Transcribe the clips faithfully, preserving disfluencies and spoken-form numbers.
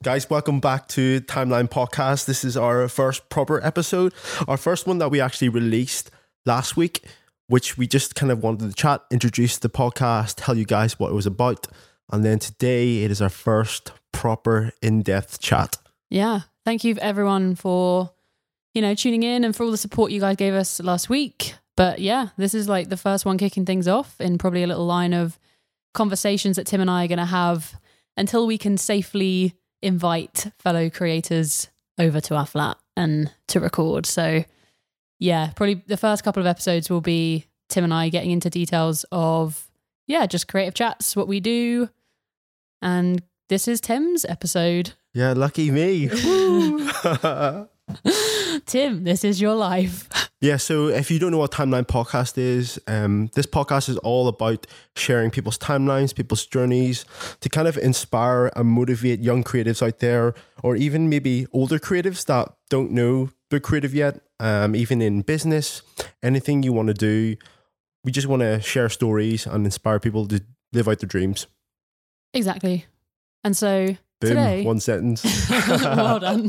Guys, welcome back to Timeline Podcast. This is our first proper episode, our first one that we actually released last week, which we just kind of wanted to chat, introduce the podcast, tell you guys what it was about. And then today it is our first proper in-depth chat. Yeah. Thank you everyone for, you know, tuning in and for all the support you guys gave us last week. But yeah, this is like the first one kicking things off in probably a little line of conversations that Tim and I are going to have until we can safely invite fellow creators over to our flat and to record. So yeah, probably the first couple of episodes will be Tim and I getting into details of, yeah, just creative chats, what we do. And this is Tim's episode. Yeah, lucky me. Tim, this is your life. Yeah, so if you don't know what Timeline Podcast is, um, this podcast is all about sharing people's timelines, people's journeys to kind of inspire and motivate young creatives out there, or even maybe older creatives that don't know they're creative yet, um, even in business, anything you want to do. We just want to share stories and inspire people to live out their dreams. Exactly. And so Boom, today... one sentence. Well done.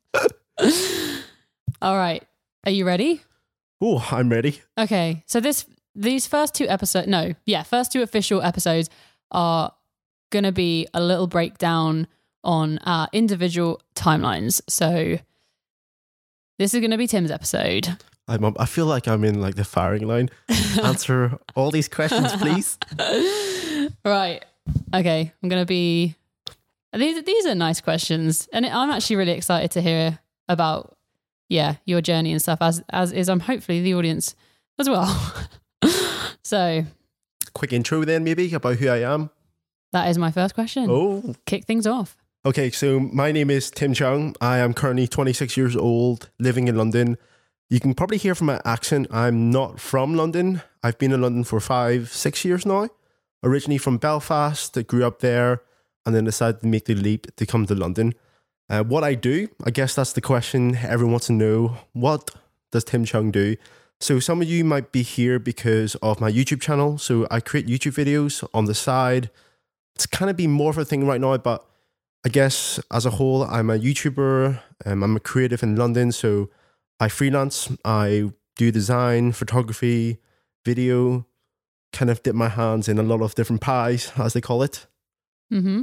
All right. Are you ready? Oh, I'm ready. Okay. So this these first two episodes, no, yeah, first two official episodes are going to be a little breakdown on our individual timelines. So this is going to be Tim's episode. I'm, I feel like I'm in like the firing line. Answer all these questions, please. Right. Okay. I'm going to be... These, these are nice questions. And I'm actually really excited to hear about yeah, your journey and stuff, as as is I'm hopefully the audience as well. So quick intro then maybe about who I am. That is my first question. Oh. Kick things off. Okay, so my name is Tim Chung. I am currently twenty-six years old, living in London. You can probably hear from my accent, I'm not from London. I've been in London for five, six years now. Originally from Belfast, I grew up there and then decided to make the leap to come to London. Uh, what I do, I guess that's the question everyone wants to know. What does Tim Chung do? So some of you might be here because of my YouTube channel. So I create YouTube videos on the side. It's kind of been more of a thing right now, but I guess as a whole, I'm a YouTuber. Um, I'm a creative in London. So I freelance. I do design, photography, video, kind of dip my hands in a lot of different pies, as they call it. Mm-hmm.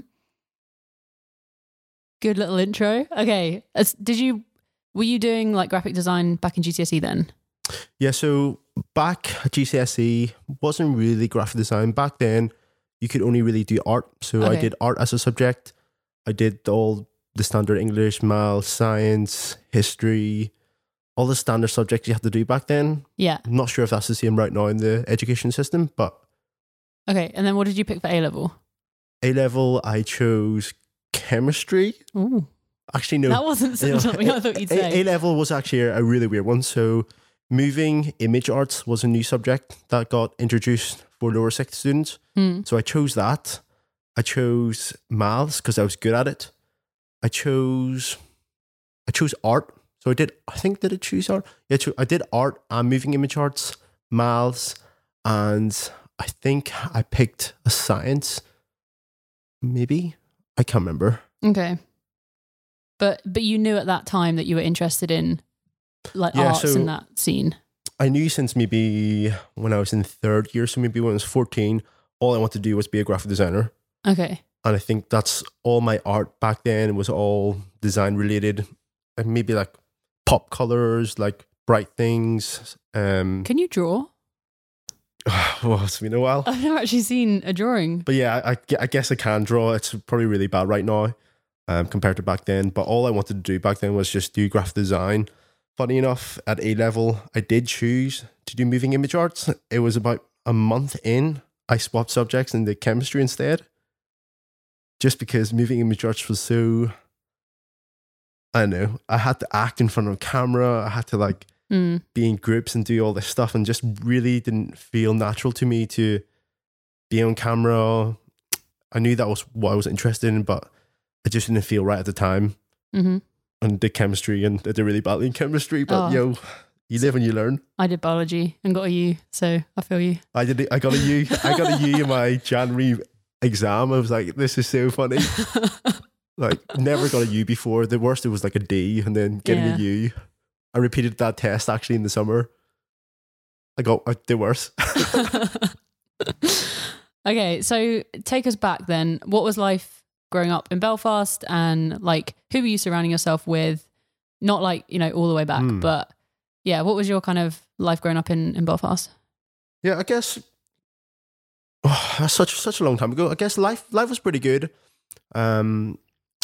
Good little intro. Okay. As, did you, were you doing like graphic design back in G C S E then? Yeah, so back at G C S E, wasn't really graphic design. Back then, you could only really do art. So Okay. I did art as a subject. I did all the standard English, math, science, history, all the standard subjects you had to do back then. Yeah. I'm not sure if that's the same right now in the education system, but... Okay. And then what did you pick for A-level? A-level, I chose chemistry. Ooh. Actually, no. That wasn't You know, something I thought you'd A- say. A-level was actually a really weird one. So moving image arts was a new subject that got introduced for lower sixth students. Hmm. So I chose that. I chose maths because I was good at it. I chose I chose art. So I did, I think, did I choose art? Yeah, cho- I did art and moving image arts, maths, and I think I picked a science. Maybe. I can't remember. Okay. But but you knew at that time that you were interested in like Yeah, arts so- in that scene. I knew since maybe when I was in third year, so maybe when I was fourteen, all I wanted to do was be a graphic designer. Okay. And I think that's all my art back then was all design related. And maybe like pop colors, like bright things. Um, Can you draw? well, it's been a while. I've never actually seen a drawing. But yeah, I, I guess I can draw. It's probably really bad right now um, compared to back then. But all I wanted to do back then was just do graphic design. Funny enough, at A-level, I did choose to do moving image arts. It was about a month in, I swapped subjects and did chemistry instead. Just because moving image arts was so... I don't know. I had to act in front of a camera. I had to like Mm. be in groups and do all this stuff, and just really didn't feel natural to me to be on camera. I knew that was what I was interested in, but it just didn't feel right at the time. Mm-hmm. And did chemistry, and I did really badly in chemistry, but Oh. yo, you live and you learn. I did biology and got a U, so I feel you. I did. I got a U. I got a U in my January exam. I was like, this is so funny. Like, never got a U before. The worst, it was like a D, and then getting Yeah. a U. I repeated that test actually in the summer. I got I did worse. Okay, so take us back then. What was life growing up in Belfast, and like who were you surrounding yourself with? Not like, you know, all the way back, Mm. but yeah, what was your kind of life growing up in, in Belfast? Yeah, I guess oh, that's such such a long time ago. I guess life life was pretty good. Um,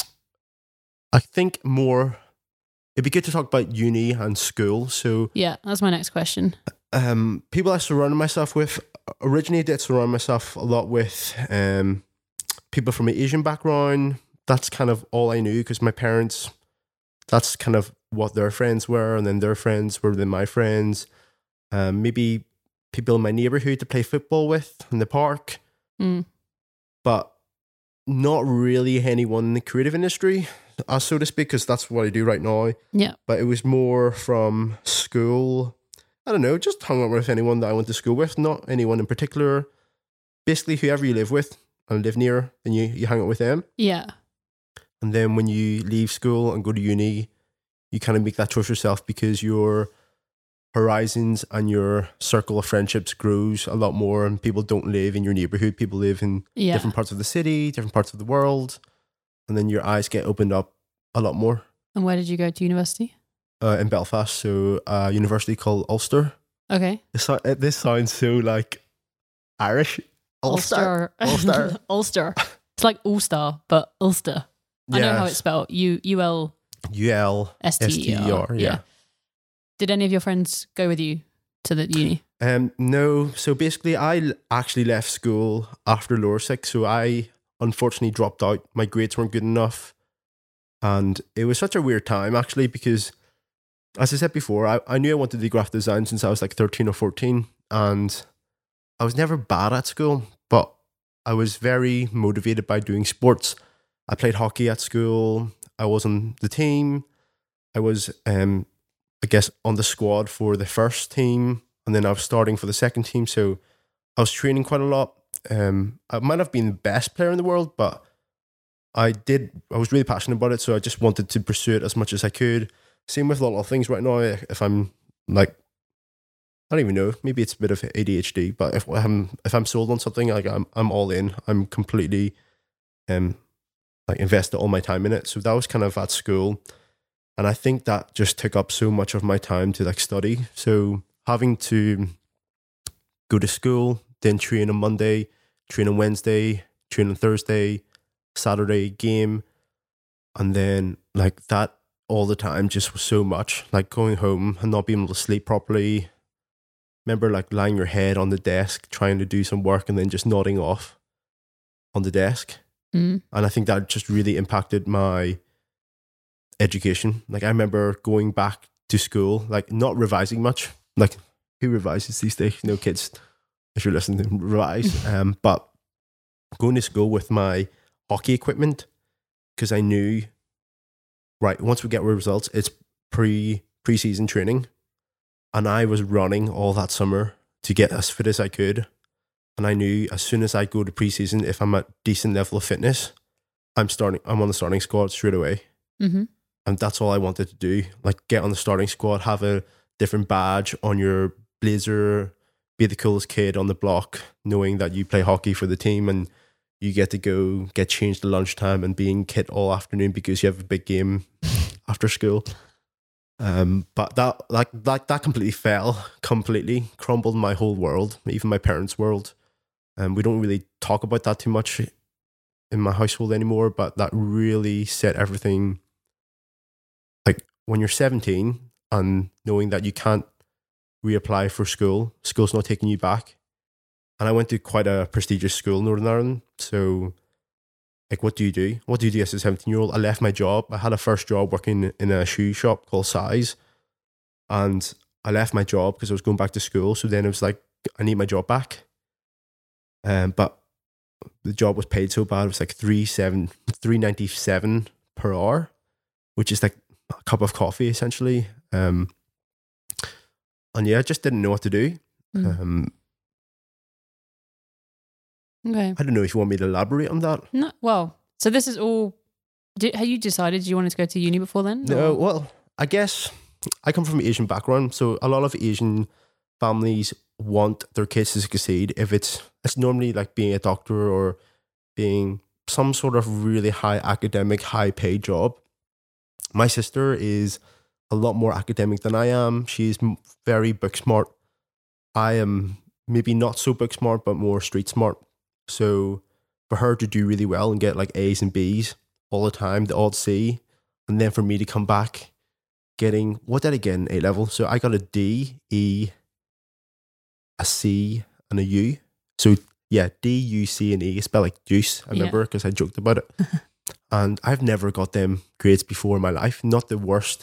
I think more. It'd be good to talk about uni and school. So, Yeah, that's my next question. um, people I surrounded myself with originally did surround myself a lot with um people from an Asian background. That's kind of all I knew because my parents. That's kind of what their friends were, and then their friends were then my friends. Um, maybe people in my neighborhood to play football with in the park, Mm. but not really anyone in the creative industry, uh, so to speak, because that's what I do right now. Yeah. But it was more from school. I don't know, just hung out with anyone that I went to school with, not anyone in particular. Basically, whoever you live with and live near, then you, you hang out with them. Yeah. And then when you leave school and go to uni, you kind of make that choice yourself because your horizons and your circle of friendships grows a lot more, and people don't live in your neighborhood. People live in Yeah. different parts of the city, different parts of the world, and then your eyes get opened up a lot more. And where did you go to university? Uh, in Belfast, so a university called Ulster. Okay. This, so- uh, this sounds so like Irish. Ulster. Ulster. Ulster. It's like Ulster, but Ulster. I know how it's spelled. U U L U L S S T T E E R. R, yeah. Did any of your friends go with you to the uni? Um, no. So basically, I l- actually left school after lower six. So I unfortunately dropped out. My grades weren't good enough. And it was such a weird time, actually, because as I said before, I, I knew I wanted to do graphic design since I was like thirteen or fourteen. And I was never bad at school, but I was very motivated by doing sports. I played hockey at school. I was on the team. I was, um, I guess, on the squad for the first team, and then I was starting for the second team. So I was training quite a lot. Um, I might have been the best player in the world, but I did. I was really passionate about it, so I just wanted to pursue it as much as I could. Same with a lot of things right now. If I'm like, I don't even know, maybe it's a bit of A D H D, but if I'm if I'm sold on something, like I'm I'm all in. I'm completely, um, like invested all my time in it. So that was kind of at school. And I think that just took up so much of my time to like study. So having to go to school, then train on Monday, train on Wednesday, train on Thursday, Saturday game, and then like that all the time just was so much. Like going home and not being able to sleep properly. Remember like lying your head on the desk trying to do some work and then just nodding off on the desk. Mm. And I think that just really impacted my education. Like I remember going back to school, like not revising much. Like who revises these days? No kids, if you're listening, to revise. um, but going to school with my hockey equipment because I knew, right, once we get our results, it's pre pre-season training, and I was running all that summer to get as fit as I could. And I knew as soon as I go to pre-season, if I'm at decent level of fitness, I'm starting. I'm on the starting squad straight away. Mm-hmm. And that's all I wanted to do. Like get on the starting squad, have a different badge on your blazer, be the coolest kid on the block, knowing that you play hockey for the team and you get to go get changed at lunchtime and be in kit all afternoon because you have a big game after school. Um, but that like that that completely fell, completely crumbled my whole world, even my parents' world. And um, we don't really talk about that too much in my household anymore. But that really set everything. Like when you're seventeen and knowing that you can't reapply for school, school's not taking you back. And I went to quite a prestigious school in Northern Ireland. So, like, what do you do? What do you do as a seventeen-year-old? I left my job. I had a first job working in a shoe shop called Size. And I left my job because I was going back to school. So then it was like, I need my job back. Um, but the job was paid so bad. It was like three seven three ninety seven per hour, which is like a cup of coffee essentially. Um, and yeah, I just didn't know what to do. Mm. Um, Okay. I don't know if you want me to elaborate on that. No, well, so this is all Did, had you decided you wanted to go to uni before then? No, or- well, I guess I come from an Asian background, so a lot of Asian families want their kids to succeed. If it's it's normally like being a doctor or being some sort of really high academic, high paid job. My sister is a lot more academic than I am. She's m- very book smart. I am maybe not so book smart, but more street smart. So for her to do really well and get like A's and B's all the time, the odd C, and then for me to come back getting, what did I get in A level? So I got a D, E, a C, and a U. So yeah, D, U, C, and E. It's spelled like juice, I Yeah. remember, because I joked about it. And I've never got them grades before in my life. Not the worst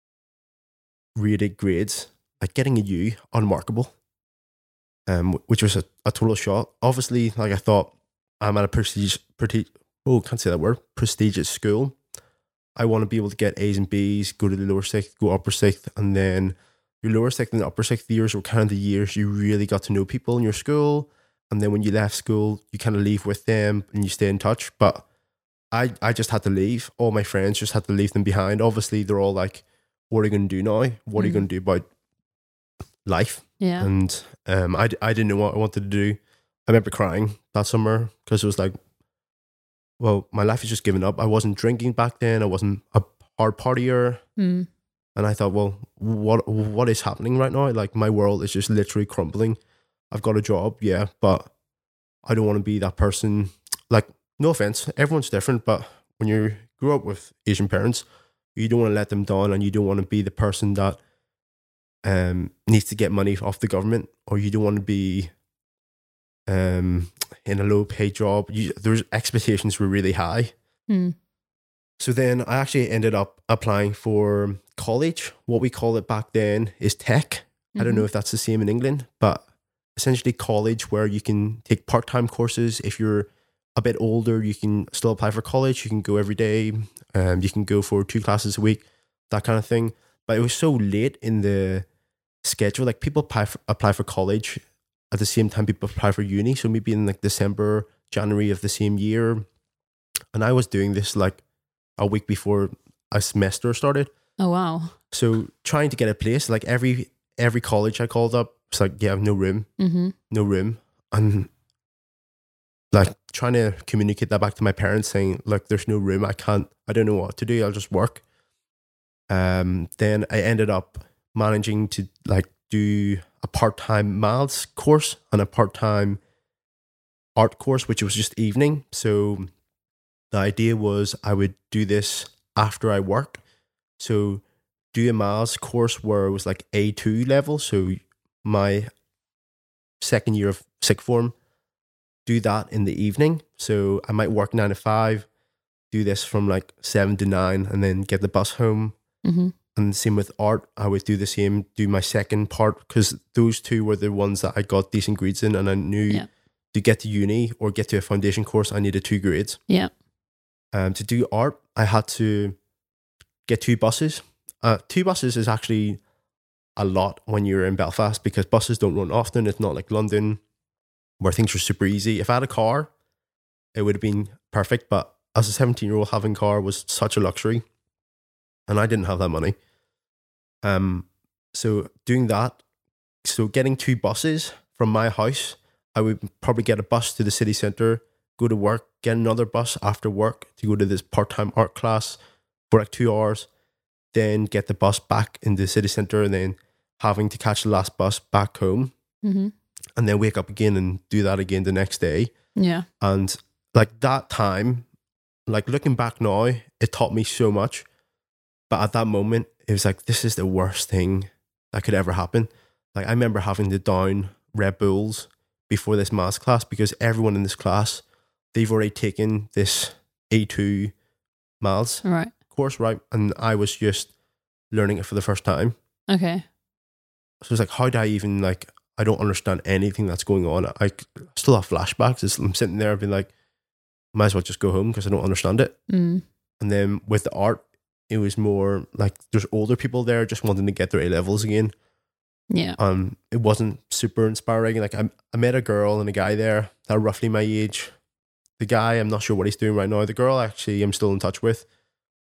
rated grades. Like getting a U, unmarkable. Um, which was a, a total shock. Obviously, like I thought, I'm at a prestige, pretty, oh, can't say that word, prestigious school. I want to be able to get A's and B's, go to the lower sixth, go upper sixth, and then your lower sixth and upper sixth years were kind of the years you really got to know people in your school. And then when you left school, you kind of leave with them and you stay in touch. But I, I just had to leave. All my friends just had to leave them behind. Obviously, they're all like, what are you going to do now? What are you Mm. going to do about life? Yeah. And um, I, I didn't know what I wanted to do. I remember crying that summer because it was like, well, my life is just giving up. I wasn't drinking back then. I wasn't a hard partier. Mm. And I thought, well, what what is happening right now? Like my world is just literally crumbling. I've got a job, yeah, but I don't want to be that person. Like, no offense, everyone's different, but when you grew up with Asian parents, you don't want to let them down, and you don't want to be the person that um needs to get money off the government, or you don't want to be um in a low paid job. You, there's expectations were really high. Mm. So then I actually ended up applying for college. What we call it back then is tech. I don't know if that's the same in England, but essentially college where you can take part-time courses. If you're a bit older, you can still apply for college. You can go every day. Um, you can go for two classes a week, that kind of thing. But it was so late in the schedule. Like people apply for, apply for college at the same time people apply for uni. So maybe in like December, January of the same year. And I was doing this like a week before a semester started. Oh, wow. So trying to get a place, like every every college I called up, it's like, yeah, no room, Mm-hmm. no room. And like trying to communicate that back to my parents saying, look, there's no room. I can't, I don't know what to do. I'll just work. Um, then I ended up managing to like do a part-time maths course and a part-time art course, which was just evening. So the idea was I would do this after I work. So do a maths course where it was like A two level. So my second year of sixth form, do that in the evening. So I might work nine to five, do this from like seven to nine, and then get the bus home. Mm-hmm. And same with art, I would do the same, do my second part, because those two were the ones that I got decent grades in, and I knew Yeah. to get to uni or get to a foundation course, I needed two grades. Yeah. Um, to do art, I had to get two buses. Uh, two buses is actually a lot when you're in Belfast because buses don't run often. It's not like London where things are super easy. If I had a car, it would have been perfect. But as a seventeen-year-old, having a car was such a luxury, and I didn't have that money. Um, so doing that, so getting two buses from my house, I would probably get a bus to the city centre, go to work, get another bus after work to go to this part-time art class for like two hours, then get the bus back in the city centre, and then having to catch the last bus back home, Mm-hmm. and then wake up again and do that again the next day. Yeah. And like that time, like looking back now, it taught me so much. But at that moment, it was like, this is the worst thing that could ever happen. Like I remember having to down Red Bulls before this maths class because everyone in this class, they've already taken this A two maths All right. course, right? And I was just learning it for the first time. Okay. So it's like, how do I even like, I don't understand anything that's going on. I still have flashbacks. It's, I'm sitting there being like, might as well just go home because I don't understand it. Mm. And then with the art, it was more like there's older people there just wanting to get their A levels again. Yeah. Um, it wasn't super inspiring. Like I, I met a girl and a guy there that are roughly my age. The guy, I'm not sure what he's doing right now. The girl, actually, I'm still in touch with.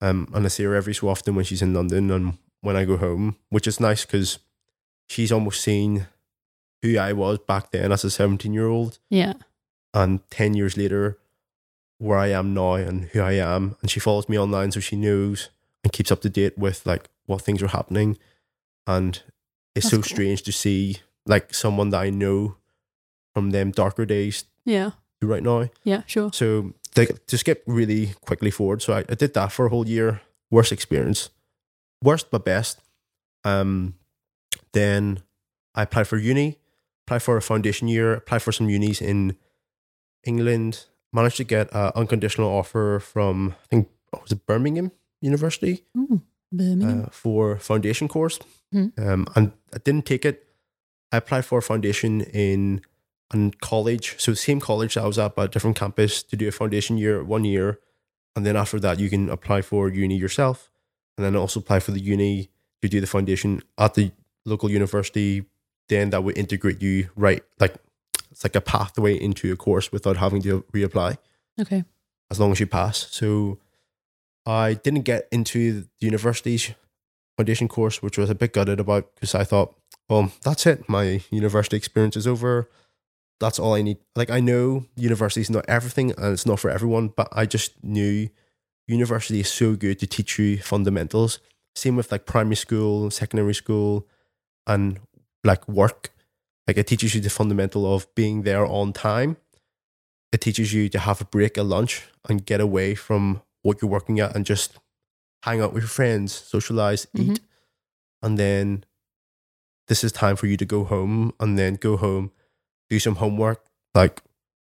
Um, and I see her every so often when she's in London and when I go home, which is nice because she's almost seen who I was back then as a seventeen year old. Yeah. And ten years later, where I am now and who I am. And she follows me online so she knows and keeps up to date with like what things are happening. And it's That's so cool. strange to see like someone that I know from them darker days Yeah. to right now. Yeah, sure. So to, to skip really quickly forward. So I, I did that for a whole year. Worst experience. Worst but best. Um, then I applied for uni, applied for a foundation year, applied for some unis in England, managed to get an unconditional offer from, I think, what was it, Birmingham University Ooh, Birmingham. uh, for foundation course. Mhm. Um, and I didn't take it. I applied for a foundation in a college. So same college that I was at, but a different campus to do a foundation year, one year. And then after that, you can apply for uni yourself. And then also apply for the uni to do the foundation at the local university. Then that would integrate you right, like it's like a pathway into a course without having to reapply Okay. as long as you pass. So I didn't get into the university's foundation course, which was a bit gutted about because I thought, well, that's it. My university experience is over. That's all I need. Like, I know university is not everything and it's not for everyone, but I just knew university is so good to teach you fundamentals. Same with like primary school, secondary school, and like work. Like, it teaches you the fundamental of being there on time. It teaches you to have a break, a lunch, and get away from what you're working at and just hang out with your friends, socialize, Mhm. eat. And then this is time for you to go home and then go home, do some homework, like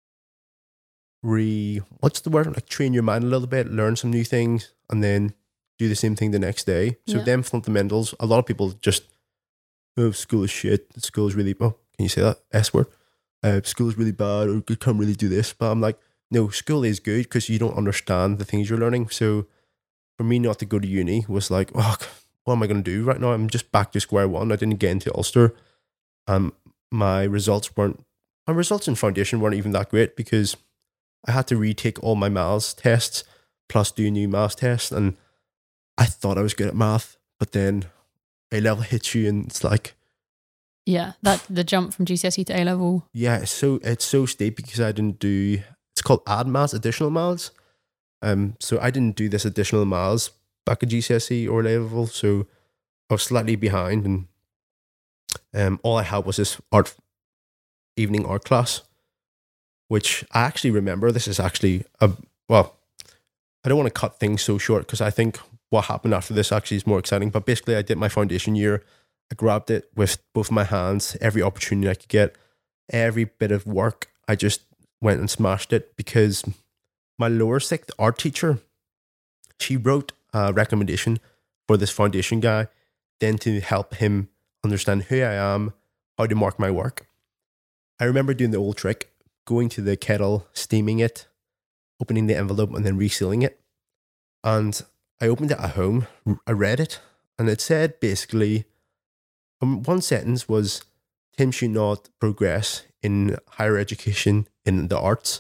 re, what's the word? Like train your mind a little bit, learn some new things, and then do the same thing the next day. So Yeah. them fundamentals, a lot of people just, oh, school is shit. School is really, oh, can you say that? S word. Uh, school is really bad, or you can't really do this. But I'm like, no, school is good because you don't understand the things you're learning. So for me not to go to uni was like, oh, what am I going to do right now? I'm just back to square one. I didn't get into Ulster. Um, my results weren't, my results in foundation weren't even that great because I had to retake all my maths tests plus do new maths tests. And I thought I was good at math, but then A level hits you and it's like, Yeah, that the jump from G C S E to A level. yeah, it's so it's so steep because I didn't do, it's called add maths, additional maths. Um, so I didn't do this additional maths back at G C S E or A level, so I was slightly behind, and um, all I had was this art evening art class, which I actually remember. This is actually a well, I don't want to cut things so short because I think what happened after this actually is more exciting. But basically, I did my foundation year. I grabbed it with both my hands, every opportunity I could get, every bit of work. I just went and smashed it because my lower sixth art teacher, she wrote a recommendation for this foundation guy, then to help him understand who I am, how to mark my work. I remember doing the old trick, going to the kettle, steaming it, opening the envelope, and then resealing it. And I opened it at home, I read it, and it said basically, um, one sentence was, Tim should not progress in higher education in the arts.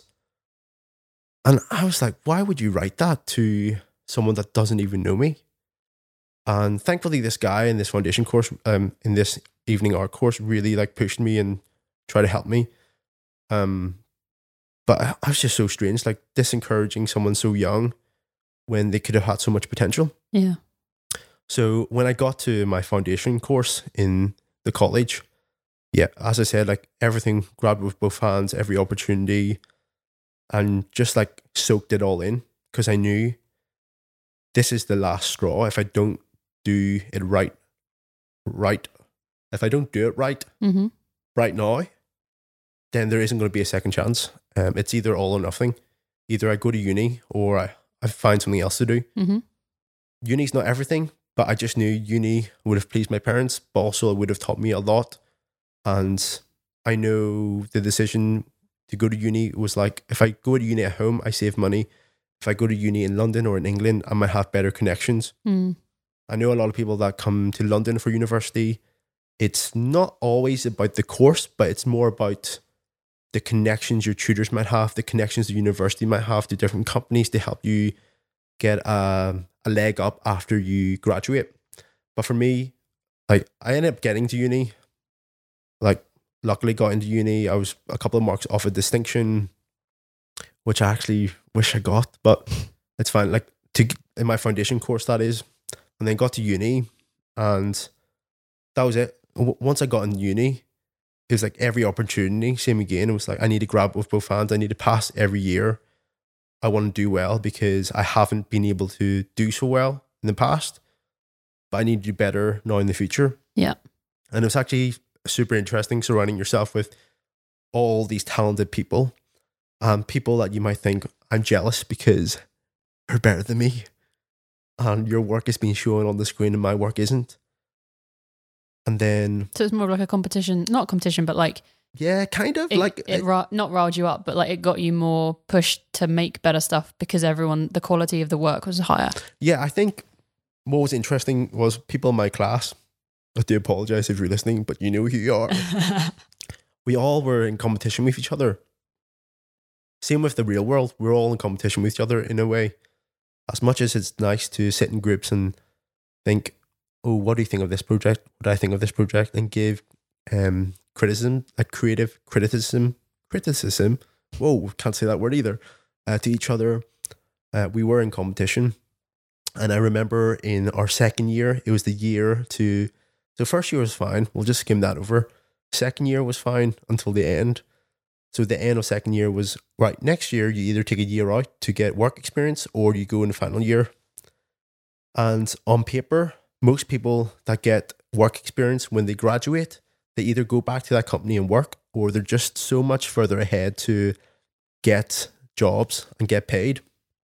And I was like, why would you write that to someone that doesn't even know me? And thankfully, this guy in this foundation course, um, in this evening art course, really like pushed me and tried to help me. Um, but I, I was just so strange, like disencouraging someone so young when they could have had so much potential. Yeah. So when I got to my foundation course in the college, yeah, as I said, like everything grabbed with both hands, every opportunity, and just like soaked it all in because I knew this is the last straw. If I don't do it right, right, if I don't do it right, Mm-hmm. right now, then there isn't going to be a second chance. Um, it's either all or nothing. Either I go to uni or I, I find something else to do. Mm-hmm. Uni's not everything, but I just knew uni would have pleased my parents, but also it would have taught me a lot. And I know the decision to go to uni was like, if I go to uni at home, I save money. If I go to uni in London or in England, I might have better connections. Mm. I know a lot of people that come to London for university. It's not always about the course, but it's more about the connections your tutors might have, the connections the university might have to different companies to help you get a, a leg up after you graduate. But for me, like I ended up getting to uni. Like luckily got into uni. I was a couple of marks off a distinction, which I actually wish I got, but it's fine. Like to in my foundation course, that is, and then got to uni, and that was it. W- Once I got in uni, it was like every opportunity, same again. It was like I need to grab with both hands. I need to pass every year. I want to do well because I haven't been able to do so well in the past, but I need to do better now in the future. Yeah. And it was actually super interesting surrounding yourself with all these talented people, um, people that you might think I'm jealous because they're better than me, and your work is being shown on the screen and my work isn't. And then, So it's more of like a competition, not competition, but like yeah, kind of it, like it, ra- not riled you up, but like it got you more pushed to make better stuff because everyone, the quality of the work was higher. Yeah, I think what was interesting was people in my class. I do apologize if you're listening, but you know who you are. We all were in competition with each other. Same with the real world. We're all in competition with each other in a way. As much as it's nice to sit in groups and think, oh, what do you think of this project? What do I think of this project? And give um, criticism, a creative criticism, criticism. Whoa, can't say that word either. Uh, to each other. Uh, we were in competition. And I remember in our second year, it was the year to, so first year was fine. We'll just skim that over. Second year was fine until the end. So the end of second year was, right, next year you either take a year out to get work experience or you go in the final year. And on paper, most people that get work experience when they graduate, they either go back to that company and work, or they're just so much further ahead to get jobs and get paid.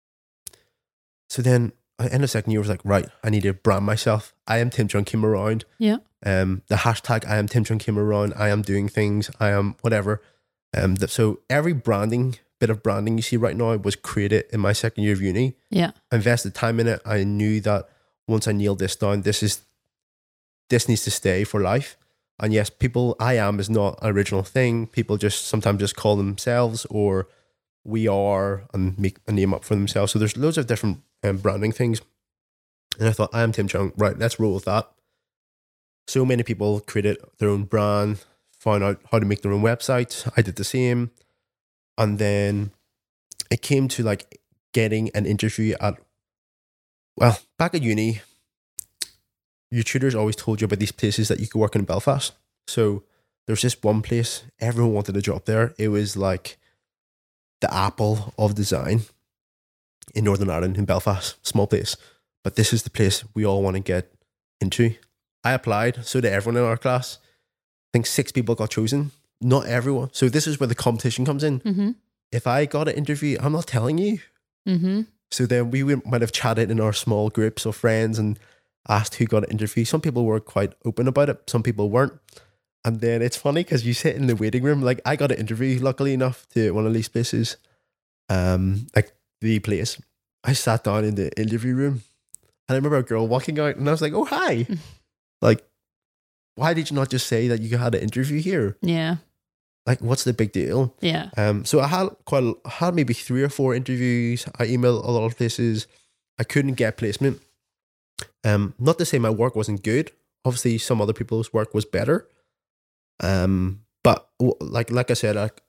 So then at the end of second year, I was like, right, I need to brand myself. I am Tim Chung came around. Yeah. Um, the hashtag I am Tim Chung came around. I am doing things. I am whatever. Um, th- so every branding, bit of branding you see right now was created in my second year of uni. Yeah. I invested time in it. I knew that once I nailed this down, this is this needs to stay for life. And yes, people, I am is not an original thing. People just sometimes just call themselves or we are and make a name up for themselves. So there's loads of different um, branding things. And I thought, I am Tim Chung. Right, let's roll with that. So many people created their own brand, found out how to make their own website. I did the same. And then it came to like getting an interview at, well, back at uni, your tutors always told you about these places that you could work in Belfast. So there's this one place, everyone wanted a job there. It was like the Apple of design in Northern Ireland, in Belfast, small place. But this is the place we all want to get into. I applied, so did everyone in our class. I think six people got chosen, not everyone. So this is where the competition comes in. Mm-hmm. If I got an interview, I'm not telling you. Mm-hmm. So then we might have chatted in our small groups of friends and asked who got an interview. Some people were quite open about it. Some people weren't. And then it's funny because you sit in the waiting room. Like I got an interview, luckily enough, to one of these places, um, like the place. I sat down in the interview room and I remember a girl walking out and I was like, oh, hi. Like, why did you not just say that you had an interview here? Yeah. Like, what's the big deal? Yeah. Um. So I had quite, a, I had maybe three or four interviews. I emailed a lot of places. I couldn't get placement. Um. Not to say my work wasn't good. Obviously, some other people's work was better. Um. But like, like I said, like,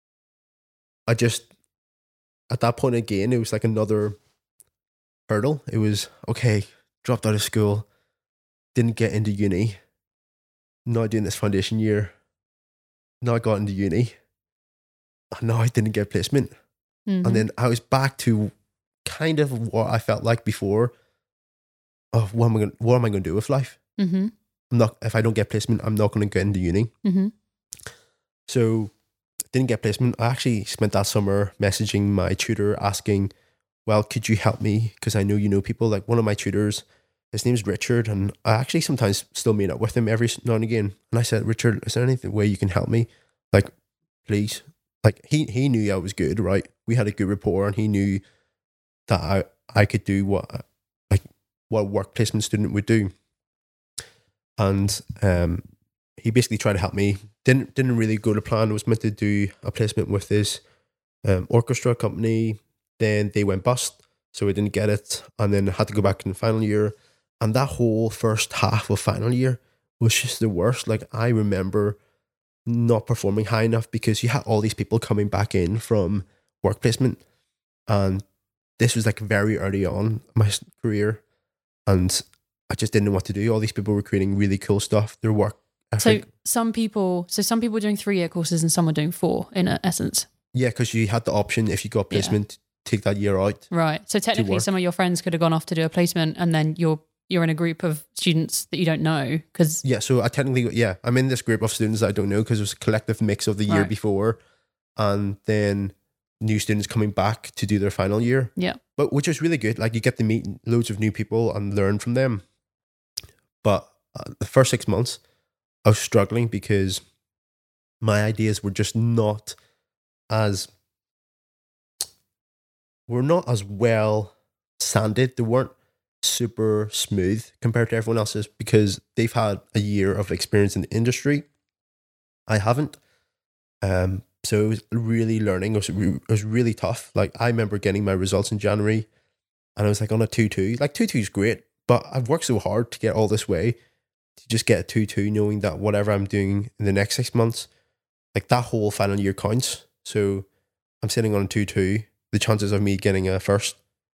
I just at that point again, it was like another hurdle. It was okay. Dropped out of school, didn't get into uni. Now doing this foundation year. Now I got into uni. And now I didn't get placement. Mm-hmm. And then I was back to kind of what I felt like before. Of what am I going? What am I going to do with life? Mm-hmm. I'm not. If I don't get placement, I'm not going to get into uni. Mm-hmm. So didn't get placement. I actually spent that summer messaging my tutor asking, well, could you help me? Because I know you know people. Like one of my tutors, his name's Richard, and I actually sometimes still meet up with him every now and again. And I said, Richard, is there any way you can help me? Like, please. Like he he knew I was good, right? We had a good rapport, and he knew that I, I could do what like what a work placement student would do. And um, he basically tried to help me. Didn't didn't really go to plan. Was meant to do a placement with this um, orchestra company. Then they went bust. so I didn't get it, and then had to go back in the final year. And that whole first half of final year was just the worst. Like, I remember not performing high enough because you had all these people coming back in from work placement, and this was like very early on in my career, and I just didn't know what to do. All these people were creating really cool stuff. Their work ethic. So some people, so some people were doing three year courses and some were doing four in essence. Yeah, because you had the option if you got placement, yeah. take that year out. Right. So technically, some of your friends could have gone off to do a placement, and then you're you're in a group of students that you don't know. Because yeah, so I technically yeah, I'm in this group of students that I don't know because it was a collective mix of the year right. before, and then new students coming back to do their final year. Yeah, but which is really good. Like, you get to meet loads of new people and learn from them. But uh, the first six months, I was struggling because my ideas were just not as were not as well sanded. They weren't super smooth compared to everyone else's because they've had a year of experience in the industry. I haven't. Um, so it was really learning. It was, it was really tough. Like, I remember getting my results in January and I was like on a two two. Like, two two is great, but I've worked so hard to get all this way to just get a two two, knowing that whatever I'm doing in the next six months, like, that whole final year counts. So I'm sitting on a two two. The chances of me getting a first,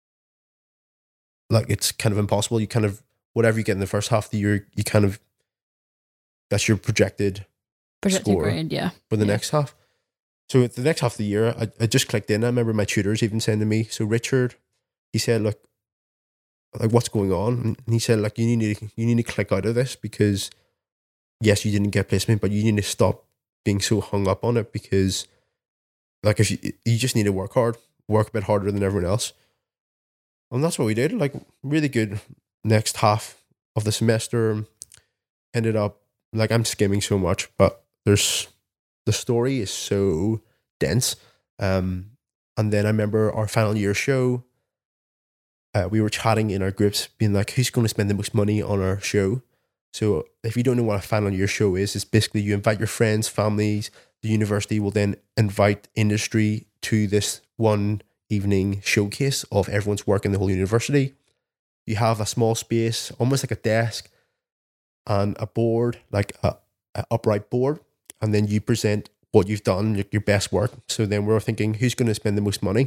like, it's kind of impossible. You kind of, whatever you get in the first half of the year, you kind of, that's your projected, projected score grade, yeah. for the yeah. next half. So at the next half of the year, I, I just clicked in. I remember my tutors even saying to me, so Richard, he said, look, like, what's going on? And he said, like, you need to, you need to click out of this because, yes, you didn't get placement, but you need to stop being so hung up on it because, like, if you, you just need to work hard, work a bit harder than everyone else. And that's what we did. Like, really good next half of the semester. Ended up, like, I'm skimming so much, but there's, the story is so dense. Um, and then I remember our final year show, uh, we were chatting in our groups, being like, who's going to spend the most money on our show? So if you don't know what a final year show is, it's basically you invite your friends, families. The university will then invite industry to this one evening showcase of everyone's work in the whole university. You have a small space, almost like a desk, and a board, like a, a upright board, and then you present what you've done, your, your best work. So then we're thinking, who's going to spend the most money?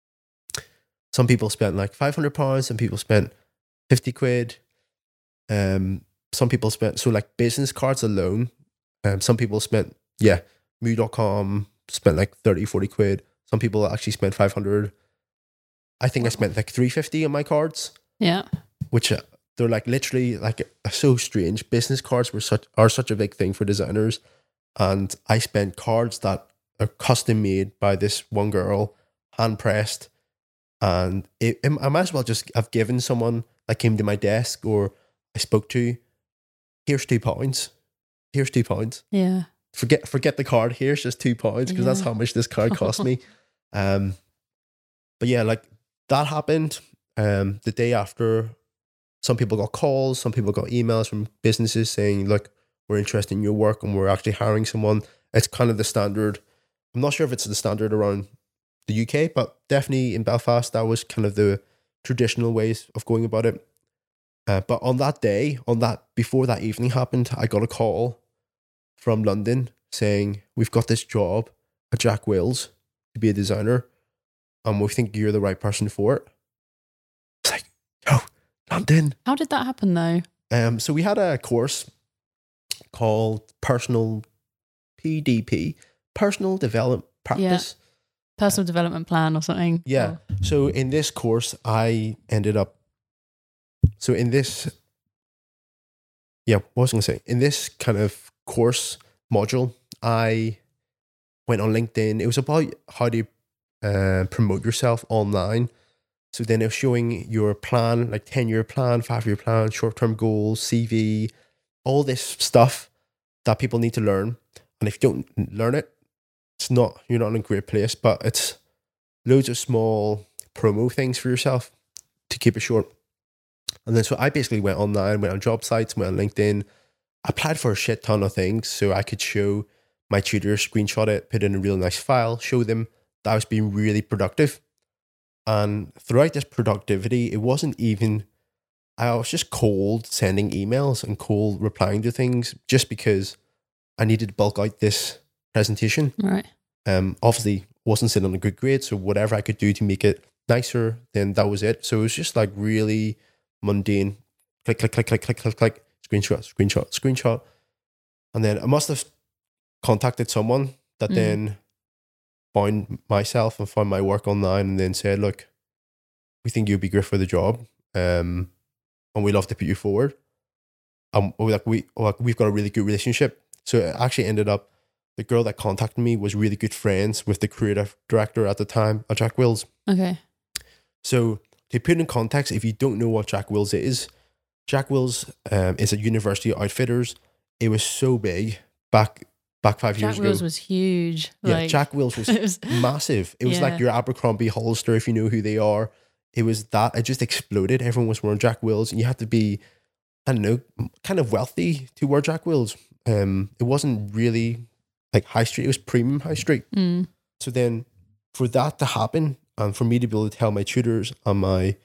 Some people spent like five hundred pounds, some people spent fifty quid. Um, some people spent, so like business cards alone, um, some people spent, yeah, moo dot com spent like thirty, forty quid. Some people actually spent five hundred. I think I spent like three fifty on my cards. Yeah. Which uh, they're like literally like so strange. Business cards were such are such a big thing for designers. And I spent cards that are custom made by this one girl, hand pressed. And it, it, I might as well just have given someone that came to my desk or I spoke to, here's two pounds. Here's two pounds. Yeah. Forget forget the card. Here's just two pounds because yeah. that's how much this card cost me. Um, but yeah, like that happened. Um, the day after, some people got calls, some people got emails from businesses saying, look, we're interested in your work and we're actually hiring someone. It's kind of the standard. I'm not sure if it's the standard around the U K, but definitely in Belfast, that was kind of the traditional ways of going about it. Uh, but on that day, on that before that evening happened, I got a call from London saying, we've got this job at Jack Wills to be a designer and we think you're the right person for it. It's like, yo, London. How did that happen though? Um, so we had a course called Personal P D P, Personal Development Practice. Yeah. Personal Development Plan or something. Yeah. Oh. So in this course, I ended up, so in this, yeah, what was I going to say? In this kind of course module, I went on LinkedIn. It was about how to uh, promote yourself online. So then it was showing your plan, like ten-year plan, five-year plan, short-term goals, C V, all this stuff that people need to learn. And if you don't learn it, it's not, you're not in a great place, but it's loads of small promo things for yourself to keep it short. And then so I basically went online, went on job sites, went on LinkedIn, applied for a shit ton of things so I could show my tutor, screenshot it, put it in a real nice file, show them that I was being really productive. And throughout this productivity, it wasn't even, I was just cold sending emails and cold replying to things just because I needed to bulk out this presentation. Right. Um, obviously, wasn't sitting on a good grade, so whatever I could do to make it nicer, then that was it. So it was just like really mundane. Click, click, click, click, click, click, click. Screenshot, screenshot, screenshot. And then I must have contacted someone that Mm. then found myself and found my work online and then said, look, we think you'd be great for the job. Um, and we love to put you forward. Um, we like we like we've got a really good relationship. So it actually ended up the girl that contacted me was really good friends with the creative director at the time, uh, Jack Wills. Okay. So to put in context, if you don't know what Jack Wills is, Jack Wills um, is a University Outfitters. It was so big back back five Jack years Wills ago. was huge. Yeah, Like, Jack Wills was it was massive. It was Yeah. like your Abercrombie Hollister, if you know who they are. It was that. It just exploded. Everyone was wearing Jack Wills, and you had to be, I don't know, kind of wealthy to wear Jack Wills. Um, it wasn't really like high street. It was premium high street. Mm. So then, for that to happen, and for me to be able to tell my tutors and my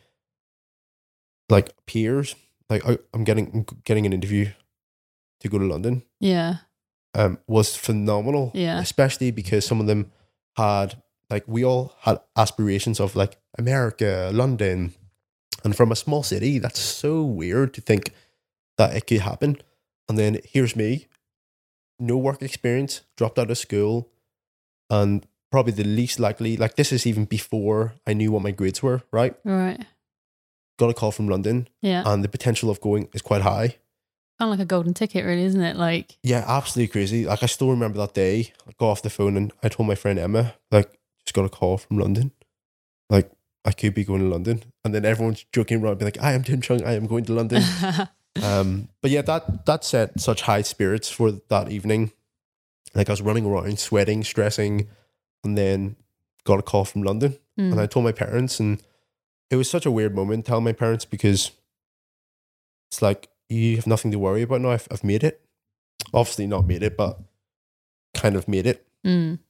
like peers, like I, I'm getting I'm getting an interview to go to London, Yeah. um, was phenomenal. Yeah. Especially because some of them had, like, we all had aspirations of like America, London, and from a small city, that's so weird to think that it could happen. And then here's me, no work experience, dropped out of school, and probably the least likely, like, this is even before I knew what my grades were, right? Right. Got a call from London, Yeah. and the potential of going is quite high. Kind of like a golden ticket, really, isn't it? Like, Yeah, absolutely crazy. Like, I still remember that day. I got off the phone and I told my friend Emma, like, just got a call from London. Like, I could be going to London. And then everyone's joking around, being like, I am Tim Chung, I am going to London. um, but yeah, that that set such high spirits for that evening. Like, I was running around, sweating, stressing, and then got a call from London. Mm. And I told my parents, and it was such a weird moment telling my parents, because it's like, you have nothing to worry about now. I've, I've made it. Obviously not made it, but kind of made it. Mm.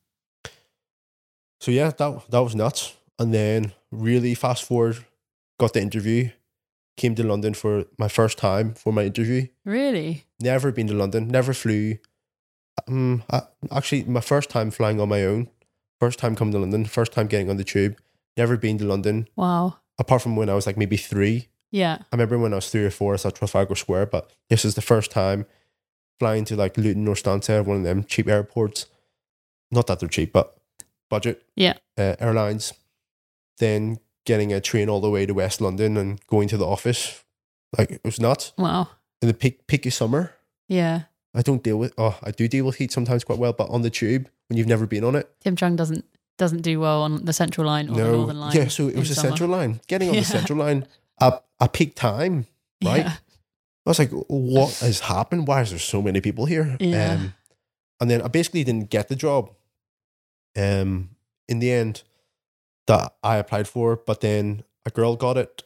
So yeah, that that was nuts. And then really fast forward, got the interview, came to London for my first time for my interview. Really? Never been to London, never flew. Um, I, actually, my first time flying on my own, first time coming to London, first time getting on the tube, never been to London, Wow. apart from when I was like maybe three. Yeah. I remember when I was three or four, I saw Trafalgar Square, but this is the first time flying to like Luton or Stansted, one of them cheap airports. Not that they're cheap, but budget Yeah. uh, airlines. Then getting a train all the way to West London and going to the office. Like, it was nuts. Wow. In the peak, peak of summer, Yeah. I don't deal with, oh, I do deal with heat sometimes quite well, but on the tube, when you've never been on it. Tim Chung doesn't doesn't do well on the Central Line or the Northern Line. Yeah, so it in was the summer. Central Line. Getting on Yeah. the Central Line at, at peak time, right? Yeah. I was like, what has happened? Why is there so many people here? Yeah. Um, and then I basically didn't get the job um, in the end that I applied for, but then a girl got it.